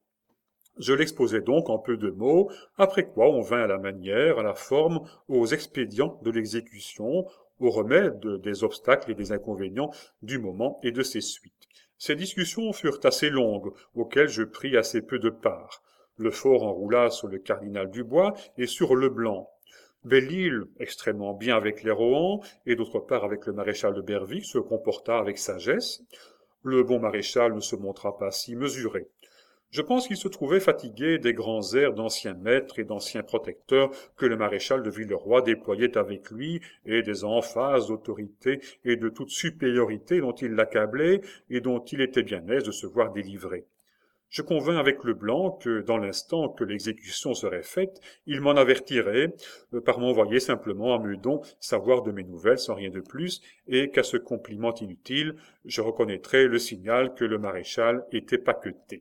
Je l'exposai donc en peu de mots, après quoi on vint à la manière, à la forme, aux expédients de l'exécution, aux remèdes des obstacles et des inconvénients du moment et de ses suites. Ces discussions furent assez longues, auxquelles je pris assez peu de part. Le fort enroula sur le cardinal Dubois et sur Leblanc. Belle-Île, extrêmement bien avec les Rohan, et d'autre part avec le maréchal de Berwick, se comporta avec sagesse. Le bon maréchal ne se montra pas si mesuré. Je pense qu'il se trouvait fatigué des grands airs d'anciens maîtres et d'anciens protecteurs que le maréchal de Villeroy déployait avec lui, et des emphases d'autorité et de toute supériorité dont il l'accablait et dont il était bien aise de se voir délivré. Je convins avec Leblanc que, dans l'instant que l'exécution serait faite, il m'en avertirait, par m'envoyer simplement à Meudon savoir de mes nouvelles sans rien de plus, et qu'à ce compliment inutile, je reconnaîtrais le signal que le maréchal était paqueté.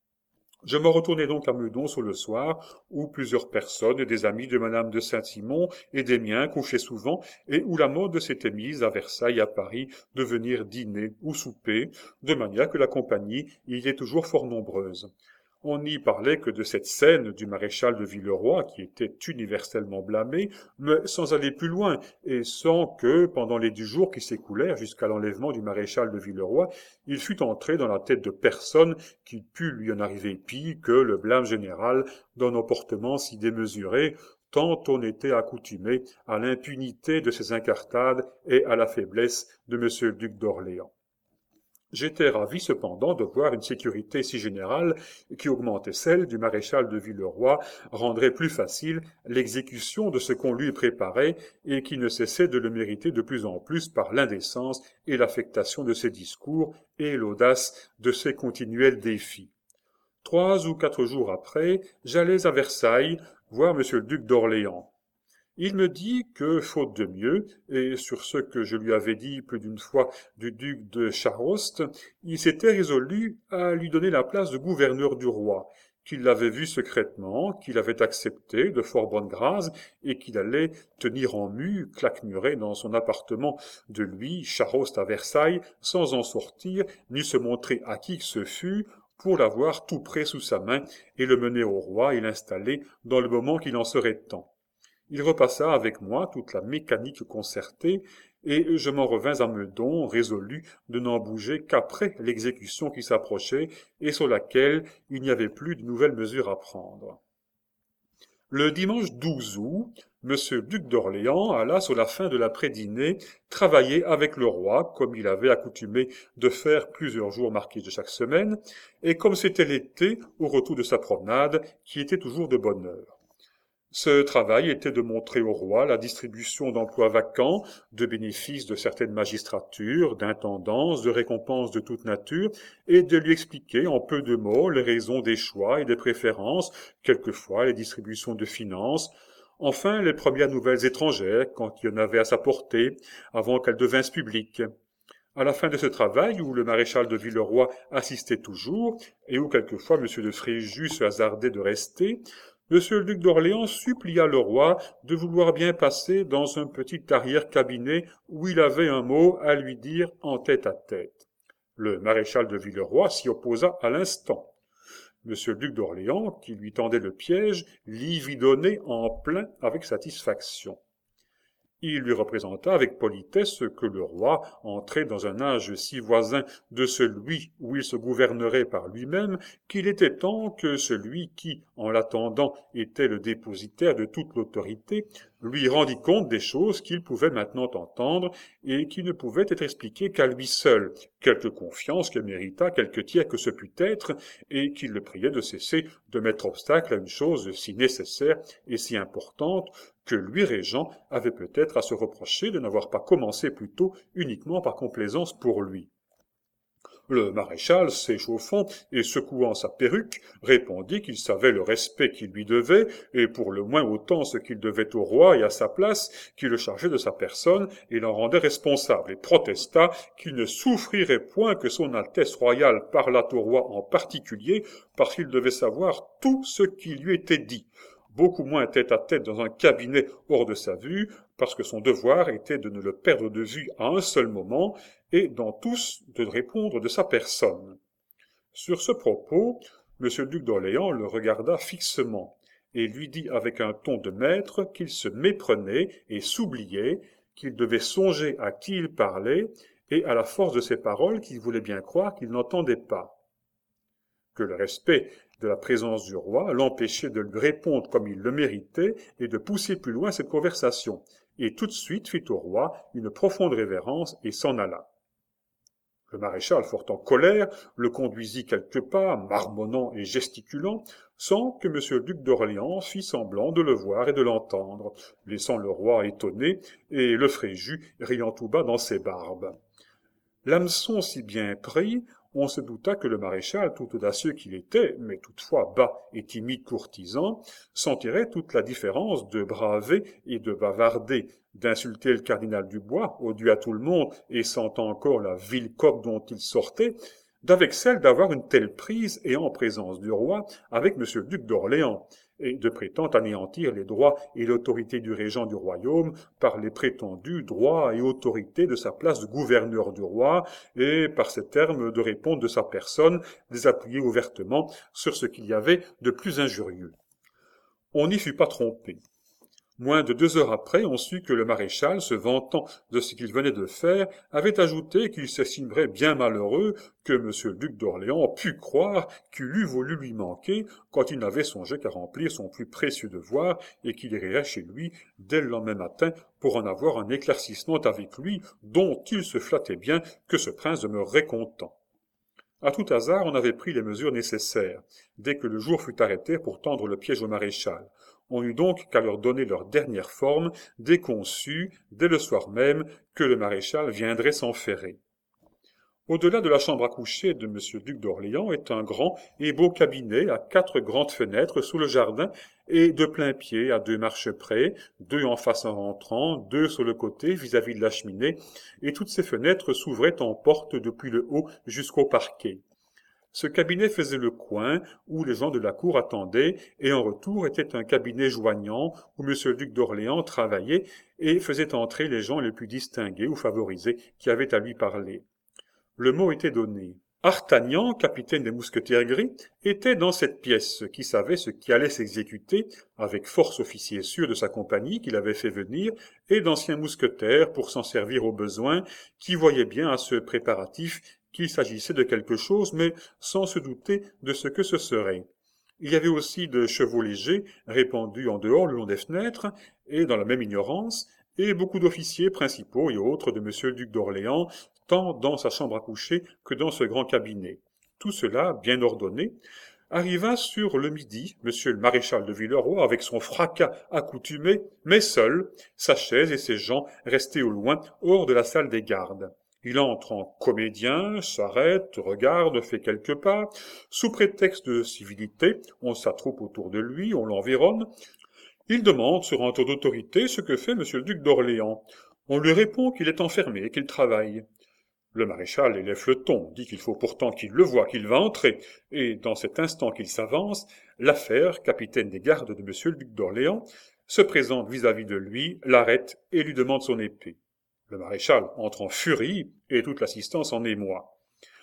Je me retournai donc à Meudon sur le soir, où plusieurs personnes, des amis de madame de Saint-Simon et des miens couchaient souvent, et où la mode s'était mise à Versailles et à Paris de venir dîner ou souper, de manière que la compagnie y était toujours fort nombreuse. On n'y parlait que de cette scène du maréchal de Villeroy, qui était universellement blâmé, mais sans aller plus loin, et sans que, pendant les 10 jours qui s'écoulèrent jusqu'à l'enlèvement du maréchal de Villeroy, il fût entré dans la tête de personne qu'il pût lui en arriver pis que le blâme général d'un emportement si démesuré, tant on était accoutumé à l'impunité de ses incartades et à la faiblesse de M. le duc d'Orléans. J'étais ravi cependant de voir une sécurité si générale qui augmentait celle du maréchal de Villeroy, rendrait plus facile l'exécution de ce qu'on lui préparait et qui ne cessait de le mériter de plus en plus par l'indécence et l'affectation de ses discours et l'audace de ses continuels défis. 3 ou 4 jours après, j'allais à Versailles voir monsieur le duc d'Orléans. Il me dit que, faute de mieux, et sur ce que je lui avais dit plus d'une fois du duc de Charost, il s'était résolu à lui donner la place de gouverneur du roi, qu'il l'avait vu secrètement, qu'il avait accepté de fort bonne grâce, et qu'il allait tenir en mue, claquemuré dans son appartement de lui, Charost à Versailles, sans en sortir, ni se montrer à qui que ce fût, pour l'avoir tout près sous sa main, et le mener au roi et l'installer dans le moment qu'il en serait temps. Il repassa avec moi toute la mécanique concertée, et je m'en revins à Meudon, résolu de n'en bouger qu'après l'exécution qui s'approchait, et sur laquelle il n'y avait plus de nouvelles mesures à prendre. Le dimanche 12 août, monsieur duc d'Orléans alla sur la fin de l'après-dînée travailler avec le roi, comme il avait accoutumé de faire plusieurs jours marqués de chaque semaine, et comme c'était l'été, au retour de sa promenade, qui était toujours de bonne heure. Ce travail était de montrer au roi la distribution d'emplois vacants, de bénéfices de certaines magistratures, d'intendances, de récompenses de toute nature, et de lui expliquer en peu de mots les raisons des choix et des préférences, quelquefois les distributions de finances, enfin les premières nouvelles étrangères, quand il y en avait à sa portée, avant qu'elles devinssent publiques. À la fin de ce travail, où le maréchal de Villeroy assistait toujours, et où quelquefois M. de Fréjus se hasardait de rester, Monsieur le duc d'Orléans supplia le roi de vouloir bien passer dans un petit arrière-cabinet où il avait un mot à lui dire en tête-à-tête. Le maréchal de Villeroy s'y opposa à l'instant. Monsieur le duc d'Orléans, qui lui tendait le piège, l'y vit donner en plein avec satisfaction. Il lui représenta avec politesse que le roi entrait dans un âge si voisin de celui où il se gouvernerait par lui-même qu'il était temps que celui qui, en l'attendant, était le dépositaire de toute l'autorité, lui rendit compte des choses qu'il pouvait maintenant entendre et qui ne pouvaient être expliquées qu'à lui seul, quelque confiance que méritât, quelque tiers que ce pût être, et qu'il le priait de cesser de mettre obstacle à une chose si nécessaire et si importante que lui, régent, avait peut-être à se reprocher de n'avoir pas commencé plus tôt uniquement par complaisance pour lui. Le maréchal, s'échauffant et secouant sa perruque, répondit qu'il savait le respect qu'il lui devait, et pour le moins autant ce qu'il devait au roi et à sa place, qui le chargeait de sa personne et l'en rendait responsable, et protesta qu'il ne souffrirait point que son Altesse royale parlât au roi en particulier, parce qu'il devait savoir tout ce qui lui était dit, beaucoup moins tête-à-tête dans un cabinet hors de sa vue, parce que son devoir était de ne le perdre de vue à un seul moment, et dans tous de répondre de sa personne. Sur ce propos, M. le duc d'Orléans le regarda fixement, et lui dit avec un ton de maître qu'il se méprenait et s'oubliait, qu'il devait songer à qui il parlait, et à la force de ses paroles qu'il voulait bien croire qu'il n'entendait pas. Que le respect de la présence du roi l'empêchait de lui répondre comme il le méritait et de pousser plus loin cette conversation, et tout de suite fit au roi une profonde révérence et s'en alla. Le maréchal, fort en colère, le conduisit quelques pas, marmonnant et gesticulant, sans que M. le duc d'Orléans fît semblant de le voir et de l'entendre, laissant le roi étonné et le Fréjus riant tout bas dans ses barbes. L'hameçon si bien pris, on se douta que le maréchal, tout audacieux qu'il était, mais toutefois bas et timide courtisan, sentirait toute la différence de braver et de bavarder, d'insulter le cardinal Dubois, odieux à tout le monde et sentant encore la vile coque dont il sortait, d'avec celle d'avoir une telle prise et en présence du roi avec M. le duc d'Orléans, et de prétendre anéantir les droits et l'autorité du régent du royaume par les prétendus droits et autorités de sa place de gouverneur du roi, et par ces termes de répondre de sa personne, désappuyer ouvertement sur ce qu'il y avait de plus injurieux. On n'y fut pas trompé. Moins de 2 heures après, on sut que le maréchal, se vantant de ce qu'il venait de faire, avait ajouté qu'il s'estimerait bien malheureux que M. le duc d'Orléans pût croire qu'il eût voulu lui manquer quand il n'avait songé qu'à remplir son plus précieux devoir et qu'il irait chez lui dès le lendemain matin pour en avoir un éclaircissement avec lui dont il se flattait bien que ce prince demeurerait content. À tout hasard, on avait pris les mesures nécessaires, dès que le jour fut arrêté pour tendre le piège au maréchal. On eut donc qu'à leur donner leur dernière forme, dès qu'on sut, dès le soir même, que le maréchal viendrait s'enferrer. Au-delà de la chambre à coucher de M. Duc d'Orléans est un grand et beau cabinet à 4 grandes fenêtres sous le jardin et de plain-pied à 2 marches près, 2 en face en rentrant, 2 sur le côté vis-à-vis de la cheminée, et toutes ces fenêtres s'ouvraient en porte depuis le haut jusqu'au parquet. Ce cabinet faisait le coin où les gens de la cour attendaient, et en retour était un cabinet joignant où M. le duc d'Orléans travaillait et faisait entrer les gens les plus distingués ou favorisés qui avaient à lui parler. Le mot était donné. Artagnan, capitaine des mousquetaires gris, était dans cette pièce, qui savait ce qui allait s'exécuter, avec force officiers sûrs de sa compagnie qu'il avait fait venir, et d'anciens mousquetaires pour s'en servir au besoin, qui voyaient bien à ce préparatif qu'il s'agissait de quelque chose, mais sans se douter de ce que ce serait. Il y avait aussi de chevaux légers, répandus en dehors le long des fenêtres, et dans la même ignorance, et beaucoup d'officiers principaux et autres de M. le duc d'Orléans, tant dans sa chambre à coucher que dans ce grand cabinet. Tout cela, bien ordonné, arriva sur le midi, M. le maréchal de Villeroy, avec son fracas accoutumé, mais seul, sa chaise et ses gens restés au loin, hors de la salle des gardes. Il entre en comédien, s'arrête, regarde, fait quelques pas. Sous prétexte de civilité, on s'attroupe autour de lui, on l'environne. Il demande, sur un ton d'autorité, ce que fait M. le duc d'Orléans. On lui répond qu'il est enfermé et qu'il travaille. Le maréchal élève le ton, dit qu'il faut pourtant qu'il le voie, qu'il va entrer, et dans cet instant qu'il s'avance, l'affaire, capitaine des gardes de M. le duc d'Orléans, se présente vis-à-vis de lui, l'arrête et lui demande son épée. Le maréchal entre en furie, et toute l'assistance en émoi.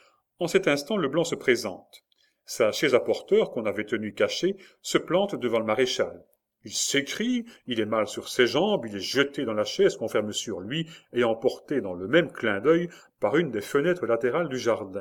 En cet instant, Leblanc se présente. Sa chaise à porteur, qu'on avait tenue cachée, se plante devant le maréchal. Il s'écrie, il est mal sur ses jambes, il est jeté dans la chaise qu'on ferme sur lui et emporté dans le même clin d'œil par une des fenêtres latérales du jardin.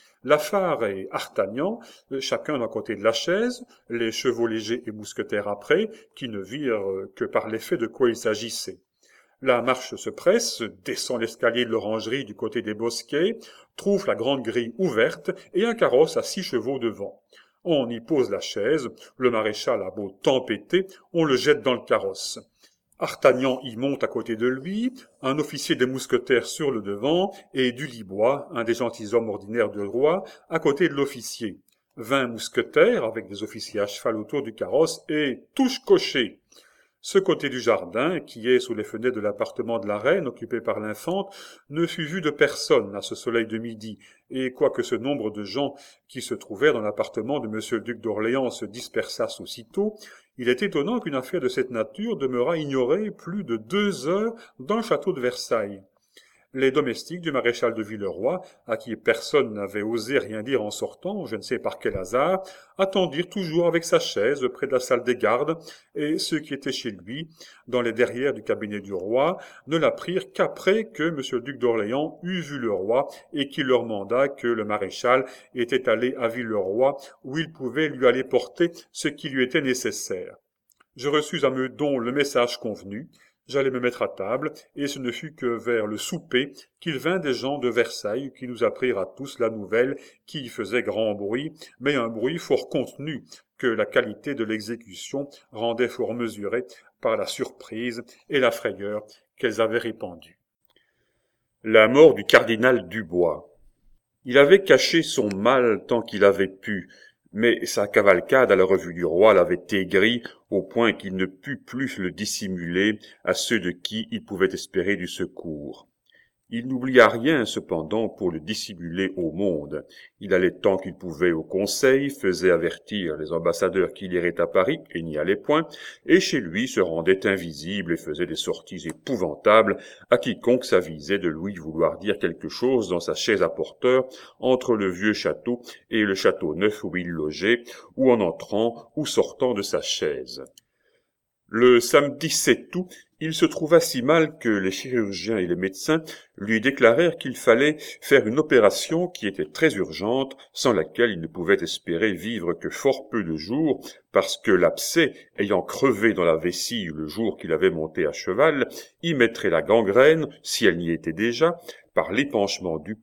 Lafare et Artagnan, chacun d'un côté de la chaise, les chevaux légers et mousquetaires après, qui ne virent que par l'effet de quoi il s'agissait. La marche se presse, descend l'escalier de l'orangerie du côté des bosquets, trouve la grande grille ouverte et un carrosse à 6 chevaux devant. On y pose la chaise, le maréchal a beau tempêter, on le jette dans le carrosse. Artagnan y monte à côté de lui, un officier des mousquetaires sur le devant, et Dulibois, un des gentilshommes ordinaires de roi, à côté de l'officier. 20 mousquetaires, avec des officiers à cheval autour du carrosse, et touche cocher. Ce côté du jardin, qui est sous les fenêtres de l'appartement de la reine, occupé par l'infante, ne fut vu de personne à ce soleil de midi, et quoique ce nombre de gens qui se trouvèrent dans l'appartement de M. le duc d'Orléans se dispersassent aussitôt, il est étonnant qu'une affaire de cette nature demeurât ignorée plus de 2 heures dans le château de Versailles. Les domestiques du maréchal de Villeroy, à qui personne n'avait osé rien dire en sortant, je ne sais par quel hasard, attendirent toujours avec sa chaise près de la salle des gardes, et ceux qui étaient chez lui, dans les derrières du cabinet du roi, ne l'apprirent qu'après que M. le duc d'Orléans eut vu le roi et qu'il leur manda que le maréchal était allé à Villeroy, où il pouvait lui aller porter ce qui lui était nécessaire. Je reçus à Meudon le message convenu. J'allais me mettre à table, et ce ne fut que vers le souper qu'il vint des gens de Versailles qui nous apprirent à tous la nouvelle qui faisait grand bruit, mais un bruit fort contenu que la qualité de l'exécution rendait fort mesurée par la surprise et la frayeur qu'elles avaient répandue. La mort du cardinal Dubois. Il avait caché son mal tant qu'il avait pu, mais sa cavalcade à la revue du roi l'avait aigri au point qu'il ne put plus le dissimuler à ceux de qui il pouvait espérer du secours. Il n'oublia rien, cependant, pour le dissimuler au monde. Il allait tant qu'il pouvait au conseil, faisait avertir les ambassadeurs qu'il irait à Paris et n'y allait point, et chez lui se rendait invisible et faisait des sorties épouvantables à quiconque s'avisait de lui vouloir dire quelque chose dans sa chaise à porteur entre le vieux château et le château neuf où il logeait, ou en entrant ou sortant de sa chaise. Le samedi 7 août, il se trouva si mal que les chirurgiens et les médecins lui déclarèrent qu'il fallait faire une opération qui était très urgente, sans laquelle il ne pouvait espérer vivre que fort peu de jours, parce que l'abcès, ayant crevé dans la vessie le jour qu'il avait monté à cheval, y mettrait la gangrène, si elle n'y était déjà, par l'épanchement du pus,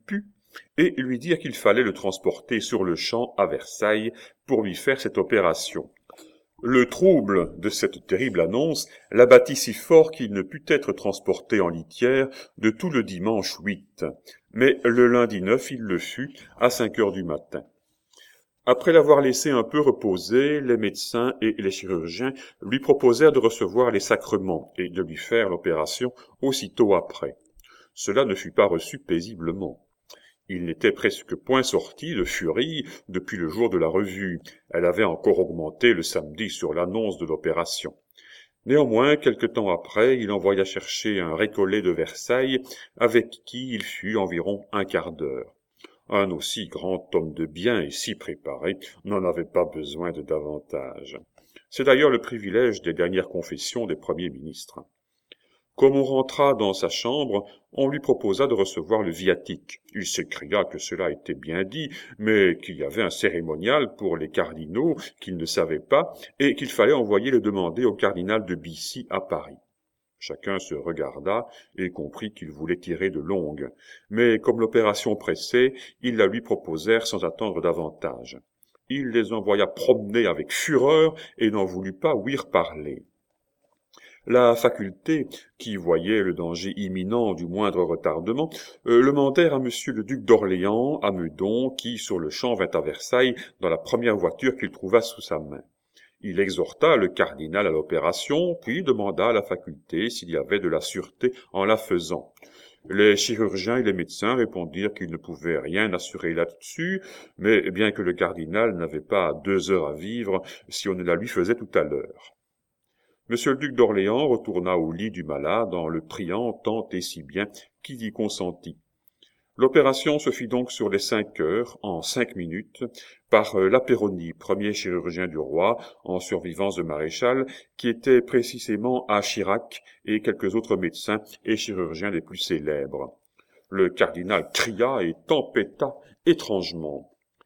et lui dire qu'il fallait le transporter sur le champ à Versailles pour lui faire cette opération. Le trouble de cette terrible annonce l'abattit si fort qu'il ne put être transporté en litière de tout le dimanche 8, mais le lundi 9 il le fut à 5 heures du matin. Après l'avoir laissé un peu reposer, les médecins et les chirurgiens lui proposèrent de recevoir les sacrements et de lui faire l'opération aussitôt après. Cela ne fut pas reçu paisiblement. Il n'était presque point sorti de furie depuis le jour de la revue. Elle avait encore augmenté le samedi sur l'annonce de l'opération. Néanmoins, quelque temps après, il envoya chercher un récollet de Versailles, avec qui il fut environ un quart d'heure. Un aussi grand homme de bien et si préparé n'en avait pas besoin de davantage. C'est d'ailleurs le privilège des dernières confessions des premiers ministres. Comme on rentra dans sa chambre, on lui proposa de recevoir le viatique. Il s'écria que cela était bien dit, mais qu'il y avait un cérémonial pour les cardinaux qu'il ne savait pas, et qu'il fallait envoyer le demander au cardinal de Bissy à Paris. Chacun se regarda et comprit qu'il voulait tirer de longue, mais comme l'opération pressait, ils la lui proposèrent sans attendre davantage. Il les envoya promener avec fureur et n'en voulut pas ouïr parler. La faculté, qui voyait le danger imminent du moindre retardement, le mandèrent à monsieur le duc d'Orléans, à Meudon, qui sur le champ vint à Versailles dans la première voiture qu'il trouva sous sa main. Il exhorta le cardinal à l'opération, puis demanda à la faculté s'il y avait de la sûreté en la faisant. Les chirurgiens et les médecins répondirent qu'ils ne pouvaient rien assurer là-dessus, mais bien que le cardinal n'avait pas 2 heures à vivre si on ne la lui faisait tout à l'heure. Monsieur le duc d'Orléans retourna au lit du malade en le priant tant et si bien qu'il y consentit. L'opération se fit donc sur les 5 heures, en 5 minutes, par Lapéronie, premier chirurgien du roi, en survivance de maréchal, qui était précisément à Chirac et quelques autres médecins et chirurgiens les plus célèbres. Le cardinal cria et tempêta étrangement.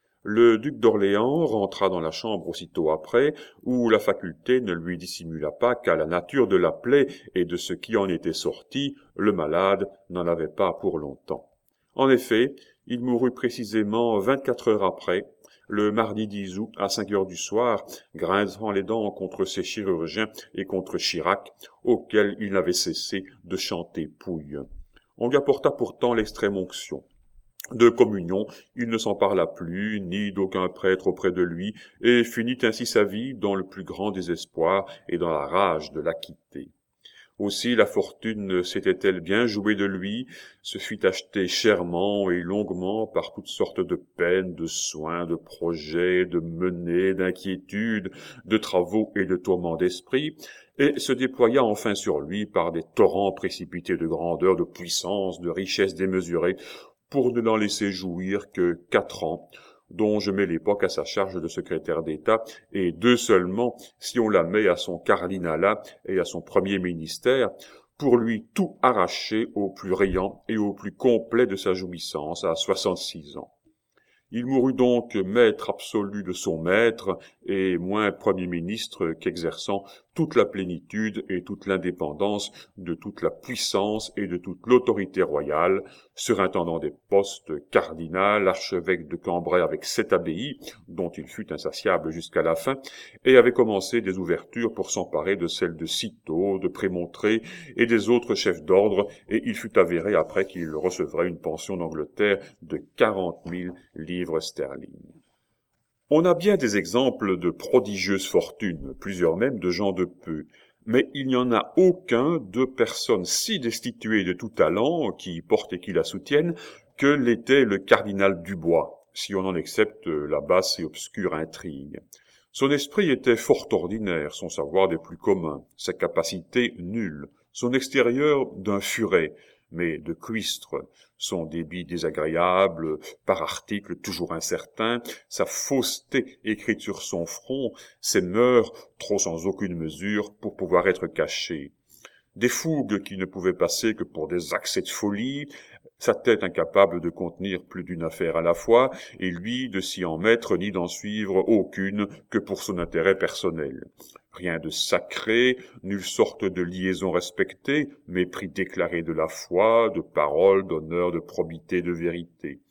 Le duc d'Orléans rentra dans la chambre aussitôt après, où la faculté ne lui dissimula pas qu'à la nature de la plaie et de ce qui en était sorti, le malade n'en avait pas pour longtemps. En effet, il mourut précisément 24 heures après, le mardi 10 août à 5 heures du soir, grinçant les dents contre ses chirurgiens et contre Chirac, auquel il n'avait cessé de chanter pouille. On lui apporta pourtant l'extrême-onction. De communion, il ne s'en parla plus, ni d'aucun prêtre auprès de lui, et finit ainsi sa vie dans le plus grand désespoir et dans la rage de la quitter. Aussi la fortune s'était-elle bien jouée de lui, se fit acheter chèrement et longuement par toutes sortes de peines, de soins, de projets, de menées, d'inquiétudes, de travaux et de tourments d'esprit, et se déploya enfin sur lui par des torrents précipités de grandeur, de puissance, de richesse démesurée, pour ne l'en laisser jouir que 4 ans, dont je mets l'époque à sa charge de secrétaire d'État, et 2 seulement si on la met à son cardinalat et à son premier ministère, pour lui tout arracher au plus riant et au plus complet de sa jouissance à 66 ans. Il mourut donc maître absolu de son maître, et moins premier ministre qu'exerçant toute la plénitude et toute l'indépendance de toute la puissance et de toute l'autorité royale, surintendant des postes, cardinal, archevêque de Cambrai avec 7 abbayes, dont il fut insatiable jusqu'à la fin, et avait commencé des ouvertures pour s'emparer de celles de Cîteaux, de Prémontré et des autres chefs d'ordre, et il fut avéré après qu'il recevrait une pension d'Angleterre de 40 000 livres sterling. On a bien des exemples de prodigieuses fortunes, plusieurs même de gens de peu, mais il n'y en a aucun de personnes si destituées de tout talent, qui portent et qui la soutiennent, que l'était le cardinal Dubois, si on en accepte la basse et obscure intrigue. Son esprit était fort ordinaire, son savoir des plus communs, sa capacité nulle, son extérieur d'un furet, mais de cuistre, son débit désagréable, par article toujours incertain, sa fausseté écrite sur son front, ses mœurs trop sans aucune mesure pour pouvoir être cachées, des fougues qui ne pouvaient passer que pour des accès de folie, sa tête incapable de contenir plus d'une affaire à la fois, et lui de s'y en mettre ni d'en suivre aucune que pour son intérêt personnel. Rien de sacré, nulle sorte de liaison respectée, mépris déclaré de la foi, de parole, d'honneur, de probité, de vérité.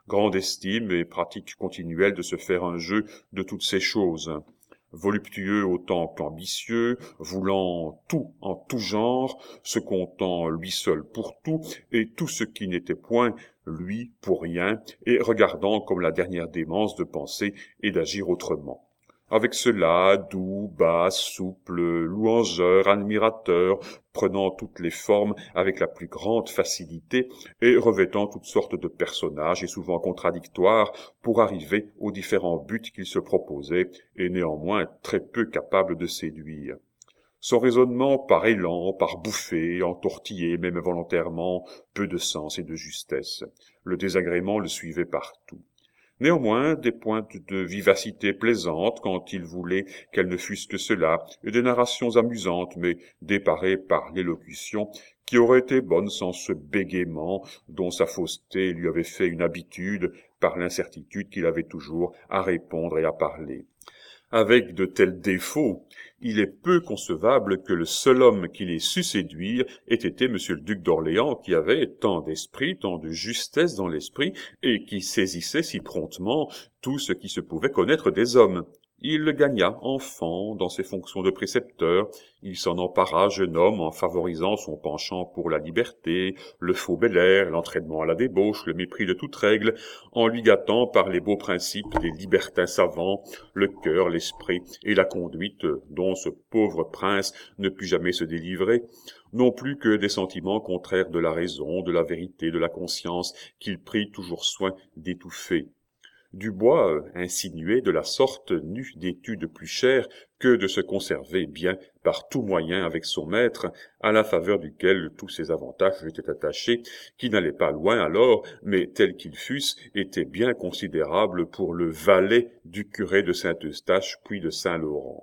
grande estime et pratique continuelle de se faire un jeu de toutes ces choses. Voluptueux autant qu'ambitieux, voulant tout en tout genre, se comptant lui seul pour tout, et tout ce qui n'était point lui pour rien, et regardant comme la dernière démence de penser et d'agir autrement. Avec cela, doux, bas, souple, louangeur, admirateur, prenant toutes les formes avec la plus grande facilité et revêtant toutes sortes de personnages et souvent contradictoires pour arriver aux différents buts qu'il se proposait et néanmoins très peu capable de séduire. Son raisonnement par élan, par bouffée, entortillé, même volontairement, peu de sens et de justesse. Le désagrément le suivait partout. Néanmoins, des pointes de vivacité plaisante quand il voulait qu'elles ne fussent que cela, et des narrations amusantes, mais déparées par l'élocution, qui auraient été bonnes sans ce bégaiement dont sa fausseté lui avait fait une habitude par l'incertitude qu'il avait toujours à répondre et à parler. Avec de tels défauts, il est peu concevable que le seul homme qui les sût séduire ait été monsieur le duc d'Orléans, qui avait tant d'esprit, tant de justesse dans l'esprit, et qui saisissait si promptement tout ce qui se pouvait connaître des hommes. Il le gagna, enfant, dans ses fonctions de précepteur, il s'en empara jeune homme en favorisant son penchant pour la liberté, le faux bel air, l'entraînement à la débauche, le mépris de toute règle, en lui gâtant par les beaux principes des libertins savants, le cœur, l'esprit et la conduite dont ce pauvre prince ne put jamais se délivrer, non plus que des sentiments contraires de la raison, de la vérité, de la conscience, qu'il prit toujours soin d'étouffer. Dubois insinuait de la sorte n'eut d'étude plus chère que de se conserver bien par tout moyen avec son maître, à la faveur duquel tous ses avantages étaient attachés, qui n'allaient pas loin alors, mais tels qu'ils fussent, étaient bien considérables pour le valet du curé de Saint-Eustache puis de Saint-Laurent.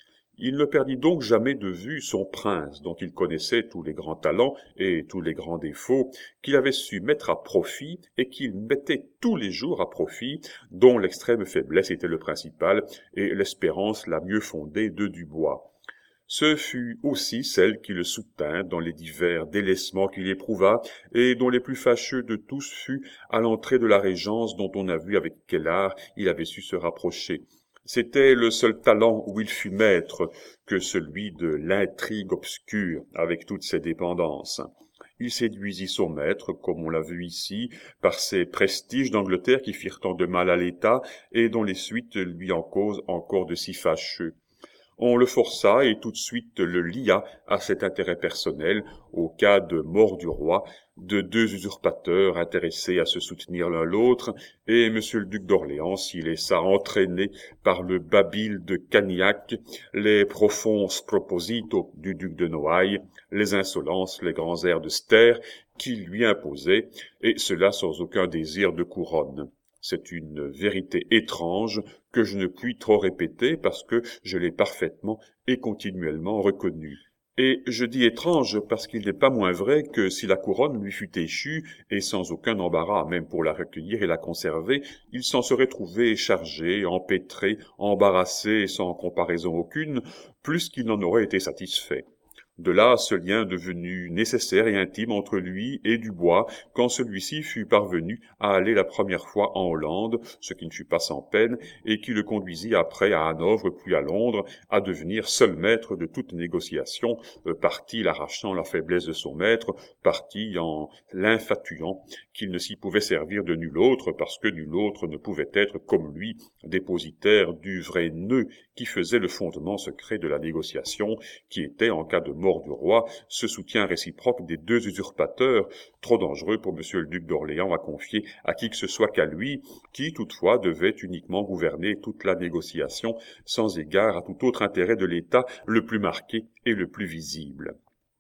Il ne perdit donc jamais de vue son prince, dont il connaissait tous les grands talents et tous les grands défauts, qu'il avait su mettre à profit et qu'il mettait tous les jours à profit, dont l'extrême faiblesse était le principal et l'espérance la mieux fondée de Dubois. Ce fut aussi celle qui le soutint dans les divers délaissements qu'il éprouva, et dont les plus fâcheux de tous fut à l'entrée de la régence dont on a vu avec quel art il avait su se rapprocher. C'était le seul talent où il fut maître que celui de l'intrigue obscure, avec toutes ses dépendances. Il séduisit son maître, comme on l'a vu ici, par ces prestiges d'Angleterre qui firent tant de mal à l'État et dont les suites lui en causent encore de si fâcheux. On le força et tout de suite le lia à cet intérêt personnel, au cas de mort du roi, de deux usurpateurs intéressés à se soutenir l'un l'autre, et monsieur le duc d'Orléans s'y laissa entraîner par le babil de Cagnac, les profonds sproposito du duc de Noailles, les insolences, les grands airs de Ster qui lui imposaient, et cela sans aucun désir de couronne. C'est une vérité étrange que je ne puis trop répéter parce que je l'ai parfaitement et continuellement reconnue. Et je dis étrange parce qu'il n'est pas moins vrai que si la couronne lui fût échue, et sans aucun embarras même pour la recueillir et la conserver, il s'en serait trouvé chargé, empêtré, embarrassé sans comparaison aucune, plus qu'il n'en aurait été satisfait. De là ce lien devenu nécessaire et intime entre lui et Dubois, quand celui-ci fut parvenu à aller la première fois en Hollande, ce qui ne fut pas sans peine, et qui le conduisit après à Hanovre puis à Londres, à devenir seul maître de toute négociation, parti l'arrachant la faiblesse de son maître, parti en l'infatuant, qu'il ne s'y pouvait servir de nul autre, parce que nul autre ne pouvait être, comme lui, dépositaire du vrai nœud qui faisait le fondement secret de la négociation, qui était, en cas de mort du roi, ce soutien réciproque des deux usurpateurs, trop dangereux pour monsieur le duc d'Orléans à confier à qui que ce soit qu'à lui, qui, toutefois, devait uniquement gouverner toute la négociation, sans égard à tout autre intérêt de l'État le plus marqué et le plus visible.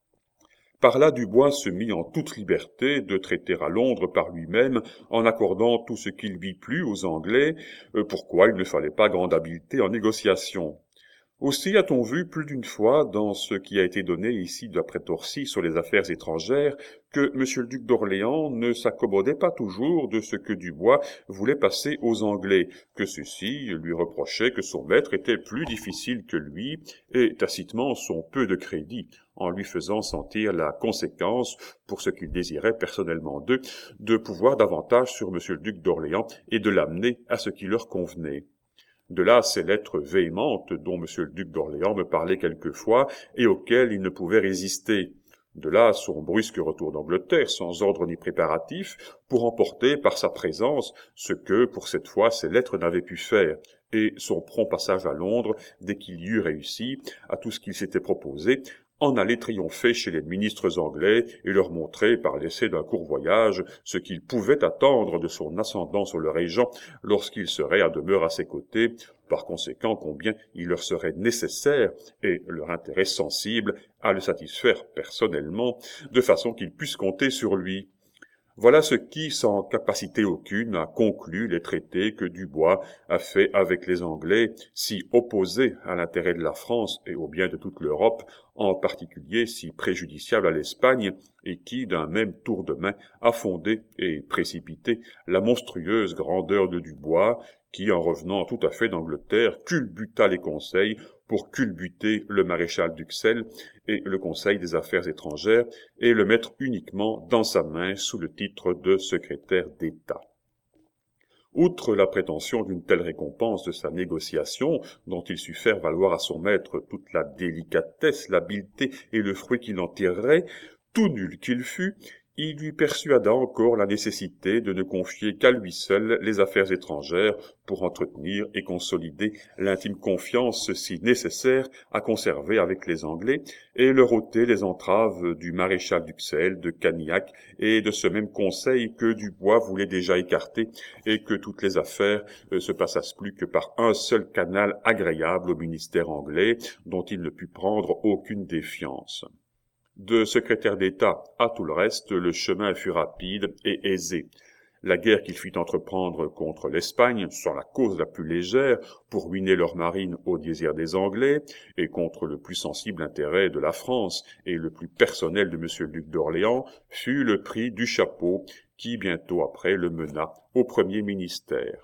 Par là Dubois se mit en toute liberté de traiter à Londres par lui-même, en accordant tout ce qui lui plut aux Anglais, pourquoi il ne fallait pas grande habileté en négociation. Aussi a-t-on vu plus d'une fois, dans ce qui a été donné ici d'après Torcy sur les affaires étrangères, que M. le duc d'Orléans ne s'accommodait pas toujours de ce que Dubois voulait passer aux Anglais, que ceux-ci lui reprochaient que son maître était plus difficile que lui, et tacitement son peu de crédit, en lui faisant sentir la conséquence, pour ce qu'il désirait personnellement d'eux, de pouvoir davantage sur M. le duc d'Orléans et de l'amener à ce qui leur convenait. De là ces lettres véhémentes dont M. le duc d'Orléans me parlait quelquefois et auxquelles il ne pouvait résister. De là son brusque retour d'Angleterre, sans ordre ni préparatif, pour emporter par sa présence ce que, pour cette fois, ces lettres n'avaient pu faire, et son prompt passage à Londres, dès qu'il y eut réussi à tout ce qu'il s'était proposé, en aller triompher chez les ministres anglais et leur montrer, par l'essai d'un court voyage, ce qu'ils pouvaient attendre de son ascendant sur le régent lorsqu'il serait à demeure à ses côtés, par conséquent combien il leur serait nécessaire, et leur intérêt sensible, à le satisfaire personnellement, de façon qu'ils puissent compter sur lui. Voilà ce qui, sans capacité aucune, a conclu les traités que Dubois a faits avec les Anglais, si opposés à l'intérêt de la France et au bien de toute l'Europe, en particulier si préjudiciables à l'Espagne, et qui, d'un même tour de main, a fondé et précipité la monstrueuse grandeur de Dubois, qui, en revenant tout à fait d'Angleterre, culbuta les conseils pour culbuter le maréchal d'Uxelles et le Conseil des Affaires étrangères et le mettre uniquement dans sa main sous le titre de secrétaire d'État. Outre la prétention d'une telle récompense de sa négociation, dont il sut faire valoir à son maître toute la délicatesse, l'habileté et le fruit qu'il en tirerait, tout nul qu'il fût, il lui persuada encore la nécessité de ne confier qu'à lui seul les affaires étrangères pour entretenir et consolider l'intime confiance si nécessaire à conserver avec les Anglais et leur ôter les entraves du maréchal d'Uxelles, de Canillac et de ce même conseil que Dubois voulait déjà écarter et que toutes les affaires se passassent plus que par un seul canal agréable au ministère anglais dont il ne put prendre aucune défiance. De secrétaire d'État à tout le reste, le chemin fut rapide et aisé. La guerre qu'il fit entreprendre contre l'Espagne, sans la cause la plus légère, pour ruiner leur marine au désir des Anglais, et contre le plus sensible intérêt de la France et le plus personnel de M. le duc d'Orléans, fut le prix du chapeau qui, bientôt après, le mena au premier ministère.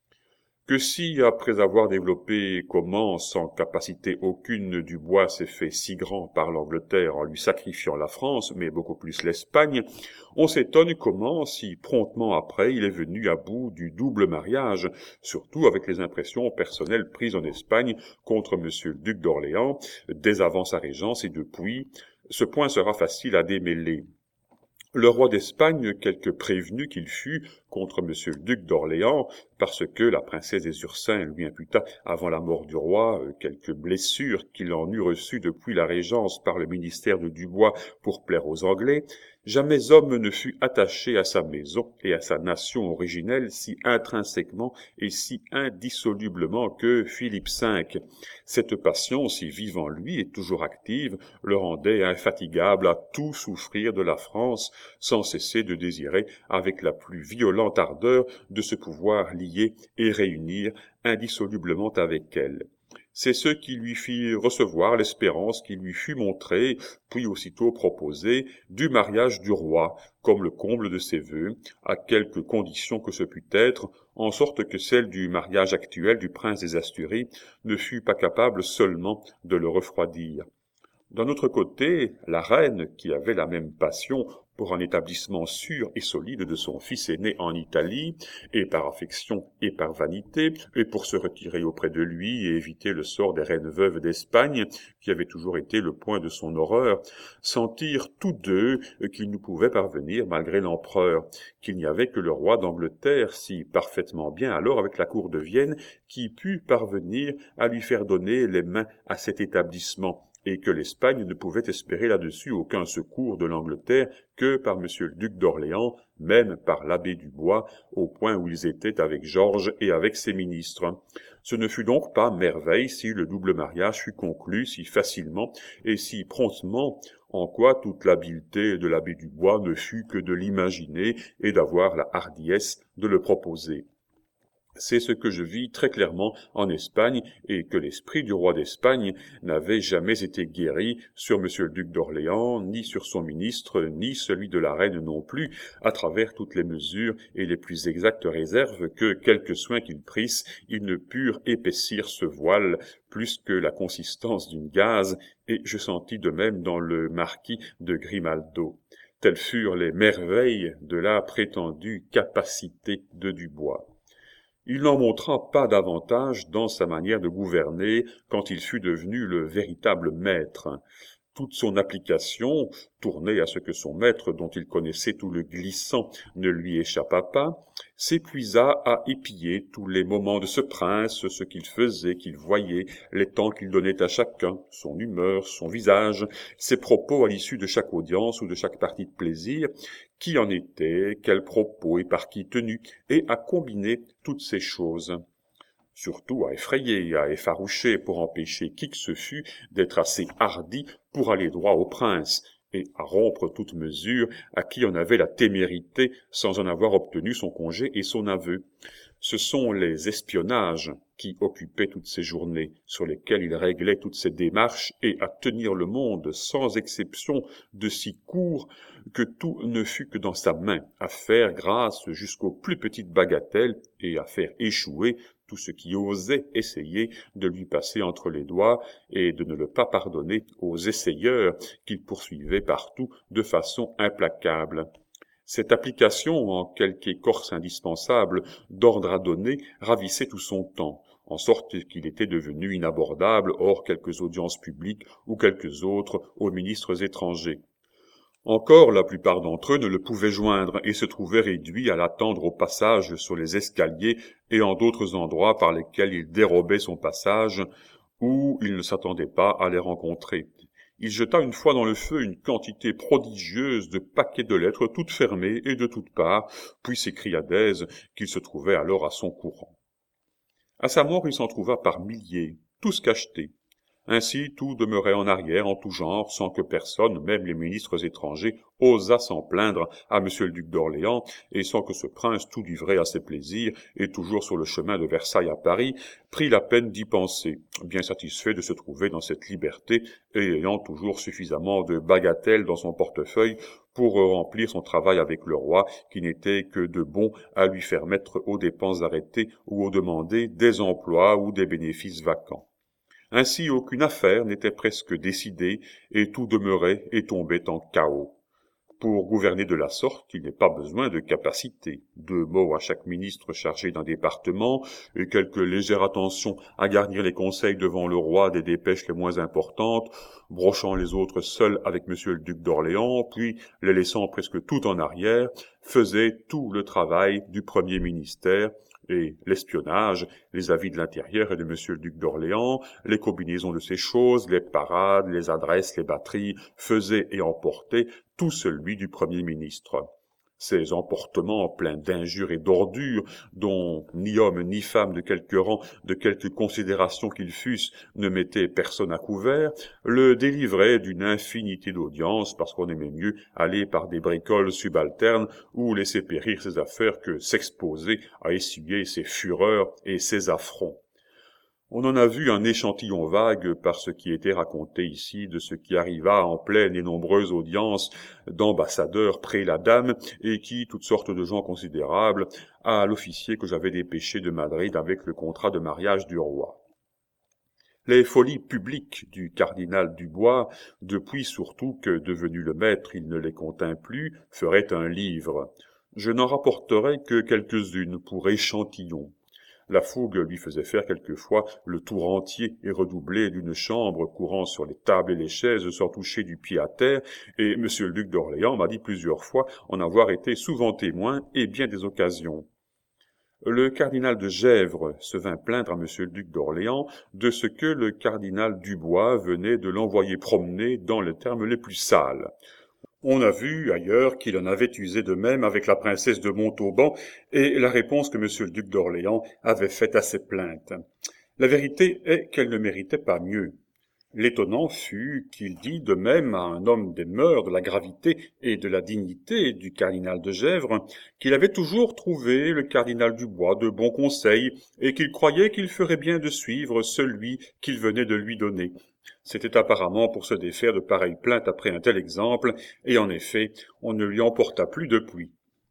Que si, après avoir développé comment, sans capacité aucune, Dubois s'est fait si grand par l'Angleterre en lui sacrifiant la France, mais beaucoup plus l'Espagne, on s'étonne comment, si promptement après, il est venu à bout du double mariage, surtout avec les impressions personnelles prises en Espagne contre M. le duc d'Orléans, dès avant sa régence et depuis. Ce point sera facile à démêler. Le roi d'Espagne, quelque prévenu qu'il fût contre M. le duc d'Orléans, parce que la princesse des Ursins lui imputa, avant la mort du roi, quelques blessures qu'il en eut reçues depuis la régence par le ministère de Dubois pour plaire aux Anglais, jamais homme ne fut attaché à sa maison et à sa nation originelle si intrinsèquement et si indissolublement que Philippe V. Cette passion, si vive en lui et toujours active, le rendait infatigable à tout souffrir de la France, sans cesser de désirer, avec la plus violente ardeur, de se pouvoir lier et réunir indissolublement avec elle. C'est ce qui lui fit recevoir l'espérance qui lui fut montrée, puis aussitôt proposée, du mariage du roi, comme le comble de ses vœux, à quelque condition que ce pût être, en sorte que celle du mariage actuel du prince des Asturies ne fût pas capable seulement de le refroidir. D'un autre côté, la reine, qui avait la même passion pour un établissement sûr et solide de son fils aîné en Italie, et par affection et par vanité, et pour se retirer auprès de lui et éviter le sort des reines veuves d'Espagne, qui avait toujours été le point de son horreur, sentirent tous deux qu'ils ne pouvaient parvenir malgré l'empereur, qu'il n'y avait que le roi d'Angleterre, si parfaitement bien alors avec la cour de Vienne, qui put parvenir à lui faire donner les mains à cet établissement, et que l'Espagne ne pouvait espérer là-dessus aucun secours de l'Angleterre que par M. le duc d'Orléans, même par l'abbé Dubois, au point où ils étaient avec Georges et avec ses ministres. Ce ne fut donc pas merveille si le double mariage fut conclu si facilement et si promptement, en quoi toute l'habileté de l'abbé Dubois ne fut que de l'imaginer et d'avoir la hardiesse de le proposer. C'est ce que je vis très clairement en Espagne, et que l'esprit du roi d'Espagne n'avait jamais été guéri sur monsieur le duc d'Orléans, ni sur son ministre, ni celui de la reine non plus, à travers toutes les mesures et les plus exactes réserves que, quelque soin qu'ils prissent, ils ne purent épaissir ce voile plus que la consistance d'une gaze, et je sentis de même dans le marquis de Grimaldo. Telles furent les merveilles de la prétendue capacité de Dubois. Il n'en montra pas davantage dans sa manière de gouverner quand il fut devenu le véritable maître. Toute son application, tournée à ce que son maître, dont il connaissait tout le glissant, ne lui échappa pas, s'épuisa à épier tous les moments de ce prince, ce qu'il faisait, qu'il voyait, les temps qu'il donnait à chacun, son humeur, son visage, ses propos à l'issue de chaque audience ou de chaque partie de plaisir, qui en était, quels propos et par qui tenus, et à combiner toutes ces choses. Surtout à effrayer, à effaroucher pour empêcher qui que ce fût d'être assez hardi pour aller droit au prince, et à rompre toute mesure à qui en avait la témérité sans en avoir obtenu son congé et son aveu. Ce sont les espionnages qui occupaient toutes ces journées, sur lesquelles il réglait toutes ses démarches, et à tenir le monde, sans exception, de si court que tout ne fût que dans sa main, à faire grâce jusqu'aux plus petites bagatelles, et à faire échouer tout ce qui osait essayer de lui passer entre les doigts, et de ne le pas pardonner aux essayeurs qu'il poursuivait partout de façon implacable. Cette application, en quelque écorce indispensable, d'ordre à donner, ravissait tout son temps, en sorte qu'il était devenu inabordable hors quelques audiences publiques ou quelques autres aux ministres étrangers. Encore, la plupart d'entre eux ne le pouvaient joindre et se trouvaient réduits à l'attendre au passage sur les escaliers et en d'autres endroits par lesquels il dérobait son passage, où il ne s'attendait pas à les rencontrer. Il jeta une fois dans le feu une quantité prodigieuse de paquets de lettres toutes fermées et de toutes parts, puis s'écria d'Èze qu'il se trouvait alors à son courant. À sa mort, il s'en trouva par milliers, tous cachetés. Ainsi, tout demeurait en arrière, en tout genre, sans que personne, même les ministres étrangers, osât s'en plaindre à monsieur le duc d'Orléans, et sans que ce prince, tout livré à ses plaisirs, et toujours sur le chemin de Versailles à Paris, prit la peine d'y penser, bien satisfait de se trouver dans cette liberté, et ayant toujours suffisamment de bagatelles dans son portefeuille pour remplir son travail avec le roi, qui n'était que de bon à lui faire mettre aux dépenses arrêtées ou aux demandées des emplois ou des bénéfices vacants. Ainsi, aucune affaire n'était presque décidée, et tout demeurait et tombait en chaos. Pour gouverner de la sorte, il n'est pas besoin de capacité. 2 mots à chaque ministre chargé d'un département, et quelque légère attention à garnir les conseils devant le roi des dépêches les moins importantes, brochant les autres seuls avec monsieur le duc d'Orléans, puis les laissant presque tout en arrière, faisait tout le travail du premier ministère, et l'espionnage, les avis de l'intérieur et de monsieur le duc d'Orléans, les combinaisons de ces choses, les parades, les adresses, les batteries, faisaient et emportaient tout celui du premier ministre. Ces emportements pleins d'injures et d'ordures, dont ni homme ni femme de quelque rang, de quelque considération qu'ils fussent, ne mettait personne à couvert, le délivraient d'une infinité d'audiences, parce qu'on aimait mieux aller par des bricoles subalternes ou laisser périr ses affaires que s'exposer à essuyer ses fureurs et ses affronts. On en a vu un échantillon vague par ce qui était raconté ici de ce qui arriva en pleine et nombreuse audience d'ambassadeurs près la dame et qui, toutes sortes de gens considérables, à l'officier que j'avais dépêché de Madrid avec le contrat de mariage du roi. Les folies publiques du cardinal Dubois, depuis surtout que, devenu le maître, il ne les contint plus, feraient un livre. Je n'en rapporterai que quelques-unes pour échantillon. La fougue lui faisait faire quelquefois le tour entier et redoubler d'une chambre, courant sur les tables et les chaises sans toucher du pied à terre, et monsieur le duc d'Orléans m'a dit plusieurs fois en avoir été souvent témoin et bien des occasions. Le cardinal de Gesvres se vint plaindre à monsieur le duc d'Orléans de ce que le cardinal Dubois venait de l'envoyer promener dans les termes les plus sales. On a vu, ailleurs, qu'il en avait usé de même avec la princesse de Montauban, et la réponse que monsieur le duc d'Orléans avait faite à ses plaintes. La vérité est qu'elle ne méritait pas mieux. L'étonnant fut qu'il dit de même à un homme des mœurs, de la gravité et de la dignité du cardinal de Gesvres, qu'il avait toujours trouvé le cardinal Dubois de bons conseils, et qu'il croyait qu'il ferait bien de suivre celui qu'il venait de lui donner. C'était apparemment pour se défaire de pareilles plaintes après un tel exemple, et en effet, on ne lui en porta plus depuis.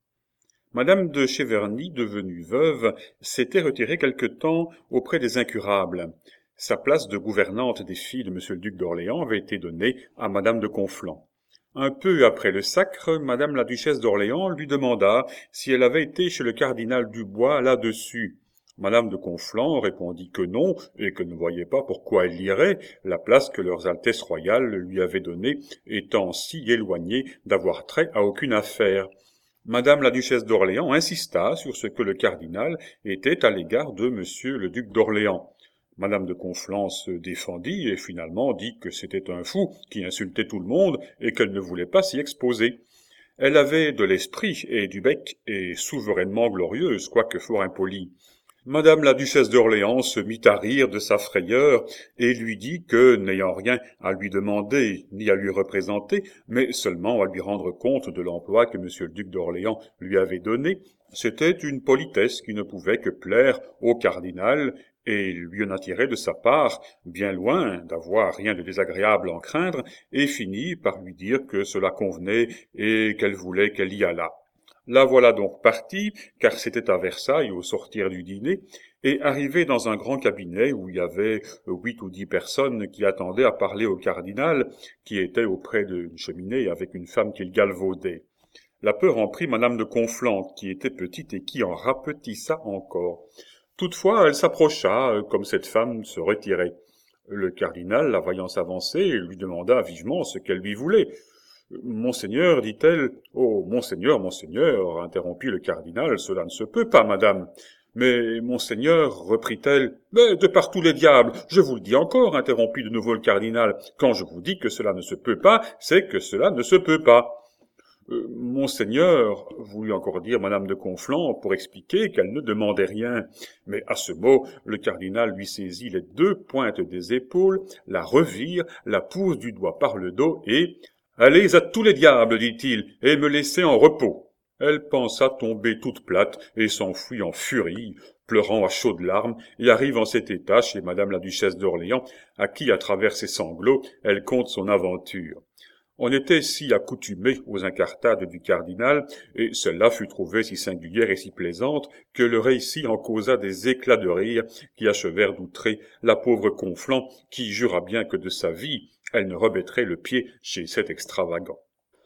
Madame de Cheverny, devenue veuve, s'était retirée quelque temps auprès des incurables. Sa place de gouvernante des filles de monsieur le duc d'Orléans avait été donnée à madame de Conflans. Un peu après le sacre, madame la duchesse d'Orléans lui demanda si elle avait été chez le cardinal Dubois là-dessus. Madame de Conflans répondit que non, et que ne voyait pas pourquoi elle irait, la place que leurs altesses royales lui avaient donnée étant si éloignée d'avoir trait à aucune affaire. Madame la duchesse d'Orléans insista sur ce que le cardinal était à l'égard de monsieur le duc d'Orléans. Madame de Conflans se défendit et finalement dit que c'était un fou qui insultait tout le monde et qu'elle ne voulait pas s'y exposer. Elle avait de l'esprit et du bec et souverainement glorieuse, quoique fort impolie. Madame la duchesse d'Orléans se mit à rire de sa frayeur et lui dit que, n'ayant rien à lui demander ni à lui représenter, mais seulement à lui rendre compte de l'emploi que monsieur le duc d'Orléans lui avait donné, c'était une politesse qui ne pouvait que plaire au cardinal et lui en attirer de sa part, bien loin d'avoir rien de désagréable à en craindre, et finit par lui dire que cela convenait et qu'elle voulait qu'elle y allât. La voilà donc partie, car c'était à Versailles au sortir du dîner, et arrivée dans un grand cabinet où il y avait 8 ou 10 personnes qui attendaient à parler au cardinal, qui était auprès d'une cheminée avec une femme qu'il galvaudait. La peur en prit madame de Conflans, qui était petite et qui en rapetissa encore. Toutefois, elle s'approcha, comme cette femme se retirait. Le cardinal, la voyant s'avancer, lui demanda vivement ce qu'elle lui voulait. Monseigneur, dit-elle. Oh, monseigneur, monseigneur, interrompit le cardinal, cela ne se peut pas, madame. Mais, monseigneur, reprit-elle, mais de par tous les diables, je vous le dis encore, interrompit de nouveau le cardinal, quand je vous dis que cela ne se peut pas, c'est que cela ne se peut pas. Monseigneur, voulut encore dire madame de Conflans pour expliquer qu'elle ne demandait rien. Mais à ce mot, le cardinal lui saisit les 2 pointes des épaules, la revire, la pousse du doigt par le dos et « Allez à tous les diables, dit-il, et me laissez en repos. » Elle pensa tomber toute plate et s'enfuit en furie, pleurant à chaudes larmes, et arrive en cet état chez madame la duchesse d'Orléans, à qui, à travers ses sanglots, elle conte son aventure. On était si accoutumé aux incartades du cardinal, et celle-là fut trouvée si singulière et si plaisante, que le récit en causa des éclats de rire qui achevèrent d'outrer la pauvre Conflans, qui jura bien que de sa vie, elle ne remettrait le pied chez cet extravagant.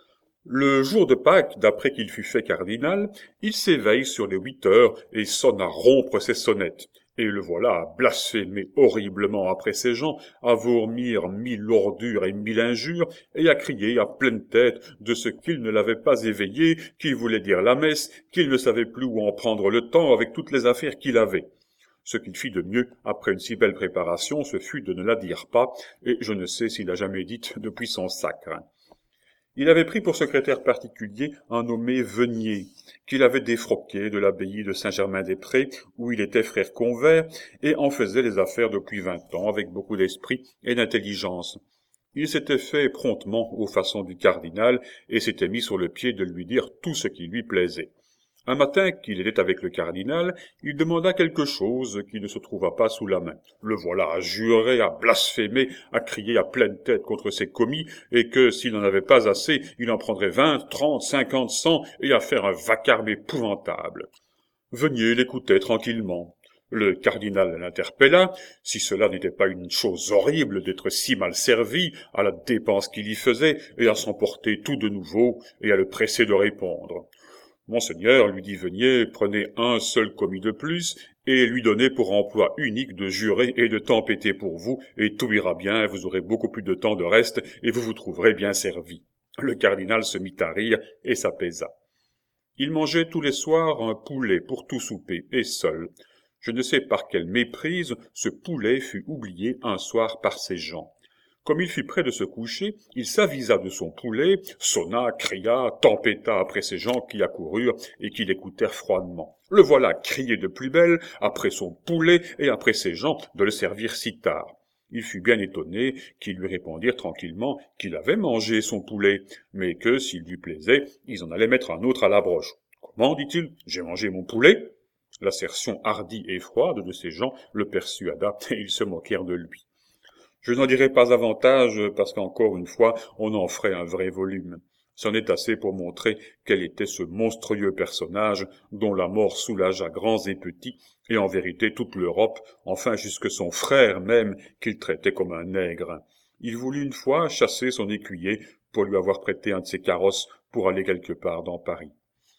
Le jour de Pâques, d'après qu'il fut fait cardinal, il s'éveille sur les 8 heures et sonne à rompre ses sonnettes. Et le voilà à blasphémer horriblement après ses gens, à vomir 1000 ordures et 1000 injures, et à crier à pleine tête de ce qu'il ne l'avait pas éveillé, qu'il voulait dire la messe, qu'il ne savait plus où en prendre le temps avec toutes les affaires qu'il avait. Ce qu'il fit de mieux, après une si belle préparation, ce fut de ne la dire pas, et je ne sais s'il l'a jamais dite depuis son sacre. Il avait pris pour secrétaire particulier un nommé Venier, qu'il avait défroqué de l'abbaye de Saint-Germain-des-Prés, où il était frère convert, et en faisait les affaires depuis 20 ans, avec beaucoup d'esprit et d'intelligence. Il s'était fait promptement aux façons du cardinal, et s'était mis sur le pied de lui dire tout ce qui lui plaisait. Un matin qu'il était avec le cardinal, il demanda quelque chose qui ne se trouva pas sous la main. Le voilà à jurer, à blasphémer, à crier à pleine tête contre ses commis, et que, s'il n'en avait pas assez, il en prendrait 20, 30, 50, 100, et à faire un vacarme épouvantable. Venier l'écoutait tranquillement. Le cardinal l'interpella, si cela n'était pas une chose horrible d'être si mal servi, à la dépense qu'il y faisait, et à s'emporter tout de nouveau, et à le presser de répondre. Monseigneur, lui dit Venier, prenez un seul commis de plus, et lui donnez pour emploi unique de jurer et de tempêter pour vous, et tout ira bien, vous aurez beaucoup plus de temps de reste, et vous vous trouverez bien servi. Le cardinal se mit à rire, et s'apaisa. Il mangeait tous les soirs un poulet pour tout souper, et seul. Je ne sais par quelle méprise ce poulet fut oublié un soir par ses gens. Comme il fut près de se coucher, il s'avisa de son poulet, sonna, cria, tempêta après ces gens qui accoururent et qui l'écoutèrent froidement. Le voilà crier de plus belle, après son poulet et après ses gens de le servir si tard. Il fut bien étonné qu'ils lui répondirent tranquillement qu'il avait mangé son poulet, mais que, s'il lui plaisait, ils en allaient mettre un autre à la broche. « Comment, dit-il, j'ai mangé mon poulet ?» L'assertion hardie et froide de ces gens le persuada, et ils se moquèrent de lui. Je n'en dirai pas avantage, parce qu'encore une fois, on en ferait un vrai volume. C'en est assez pour montrer quel était ce monstrueux personnage dont la mort soulagea grands et petits, et en vérité toute l'Europe, enfin jusque son frère même, qu'il traitait comme un nègre. Il voulut une fois chasser son écuyer pour lui avoir prêté un de ses carrosses pour aller quelque part dans Paris.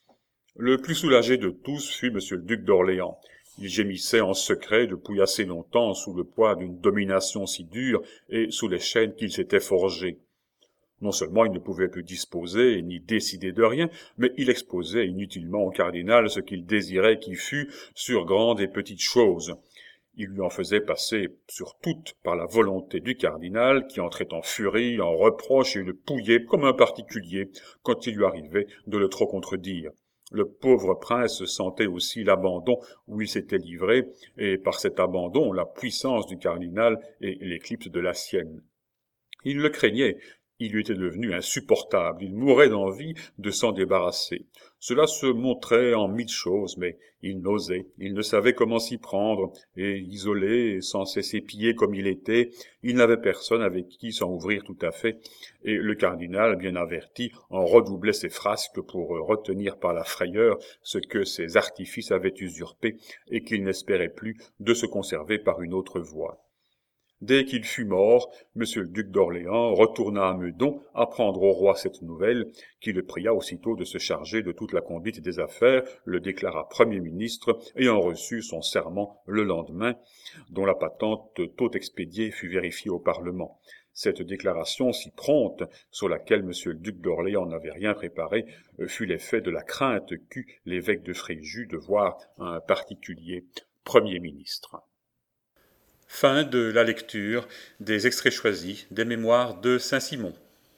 Le plus soulagé de tous fut monsieur le duc d'Orléans. Il gémissait en secret depuis assez longtemps sous le poids d'une domination si dure et sous les chaînes qu'il s'était forgées. Non seulement il ne pouvait plus disposer ni décider de rien, mais il exposait inutilement au cardinal ce qu'il désirait qu'il fût sur grandes et petites choses. Il lui en faisait passer sur toutes par la volonté du cardinal, qui entrait en furie, en reproches et le pouillait comme un particulier quand il lui arrivait de le trop contredire. Le pauvre prince sentait aussi l'abandon où il s'était livré, et par cet abandon la puissance du cardinal et l'éclipse de la sienne. Il le craignait, il lui était devenu insupportable, il mourait d'envie de s'en débarrasser. Cela se montrait en mille choses, mais il n'osait, il ne savait comment s'y prendre, et isolé, sans s'épier comme il était, il n'avait personne avec qui s'en ouvrir tout à fait, et le cardinal, bien averti, en redoublait ses frasques pour retenir par la frayeur ce que ses artifices avaient usurpé, et qu'il n'espérait plus de se conserver par une autre voie. Dès qu'il fut mort, monsieur le duc d'Orléans retourna à Meudon apprendre au roi cette nouvelle, qui le pria aussitôt de se charger de toute la conduite des affaires, le déclara premier ministre, ayant reçu son serment le lendemain, dont la patente tôt expédiée fut vérifiée au Parlement. Cette déclaration si prompte, sur laquelle monsieur le duc d'Orléans n'avait rien préparé, fut l'effet de la crainte qu'eut l'évêque de Fréjus de voir un particulier premier ministre. Fin de la lecture des extraits choisis des mémoires de Saint-Simon.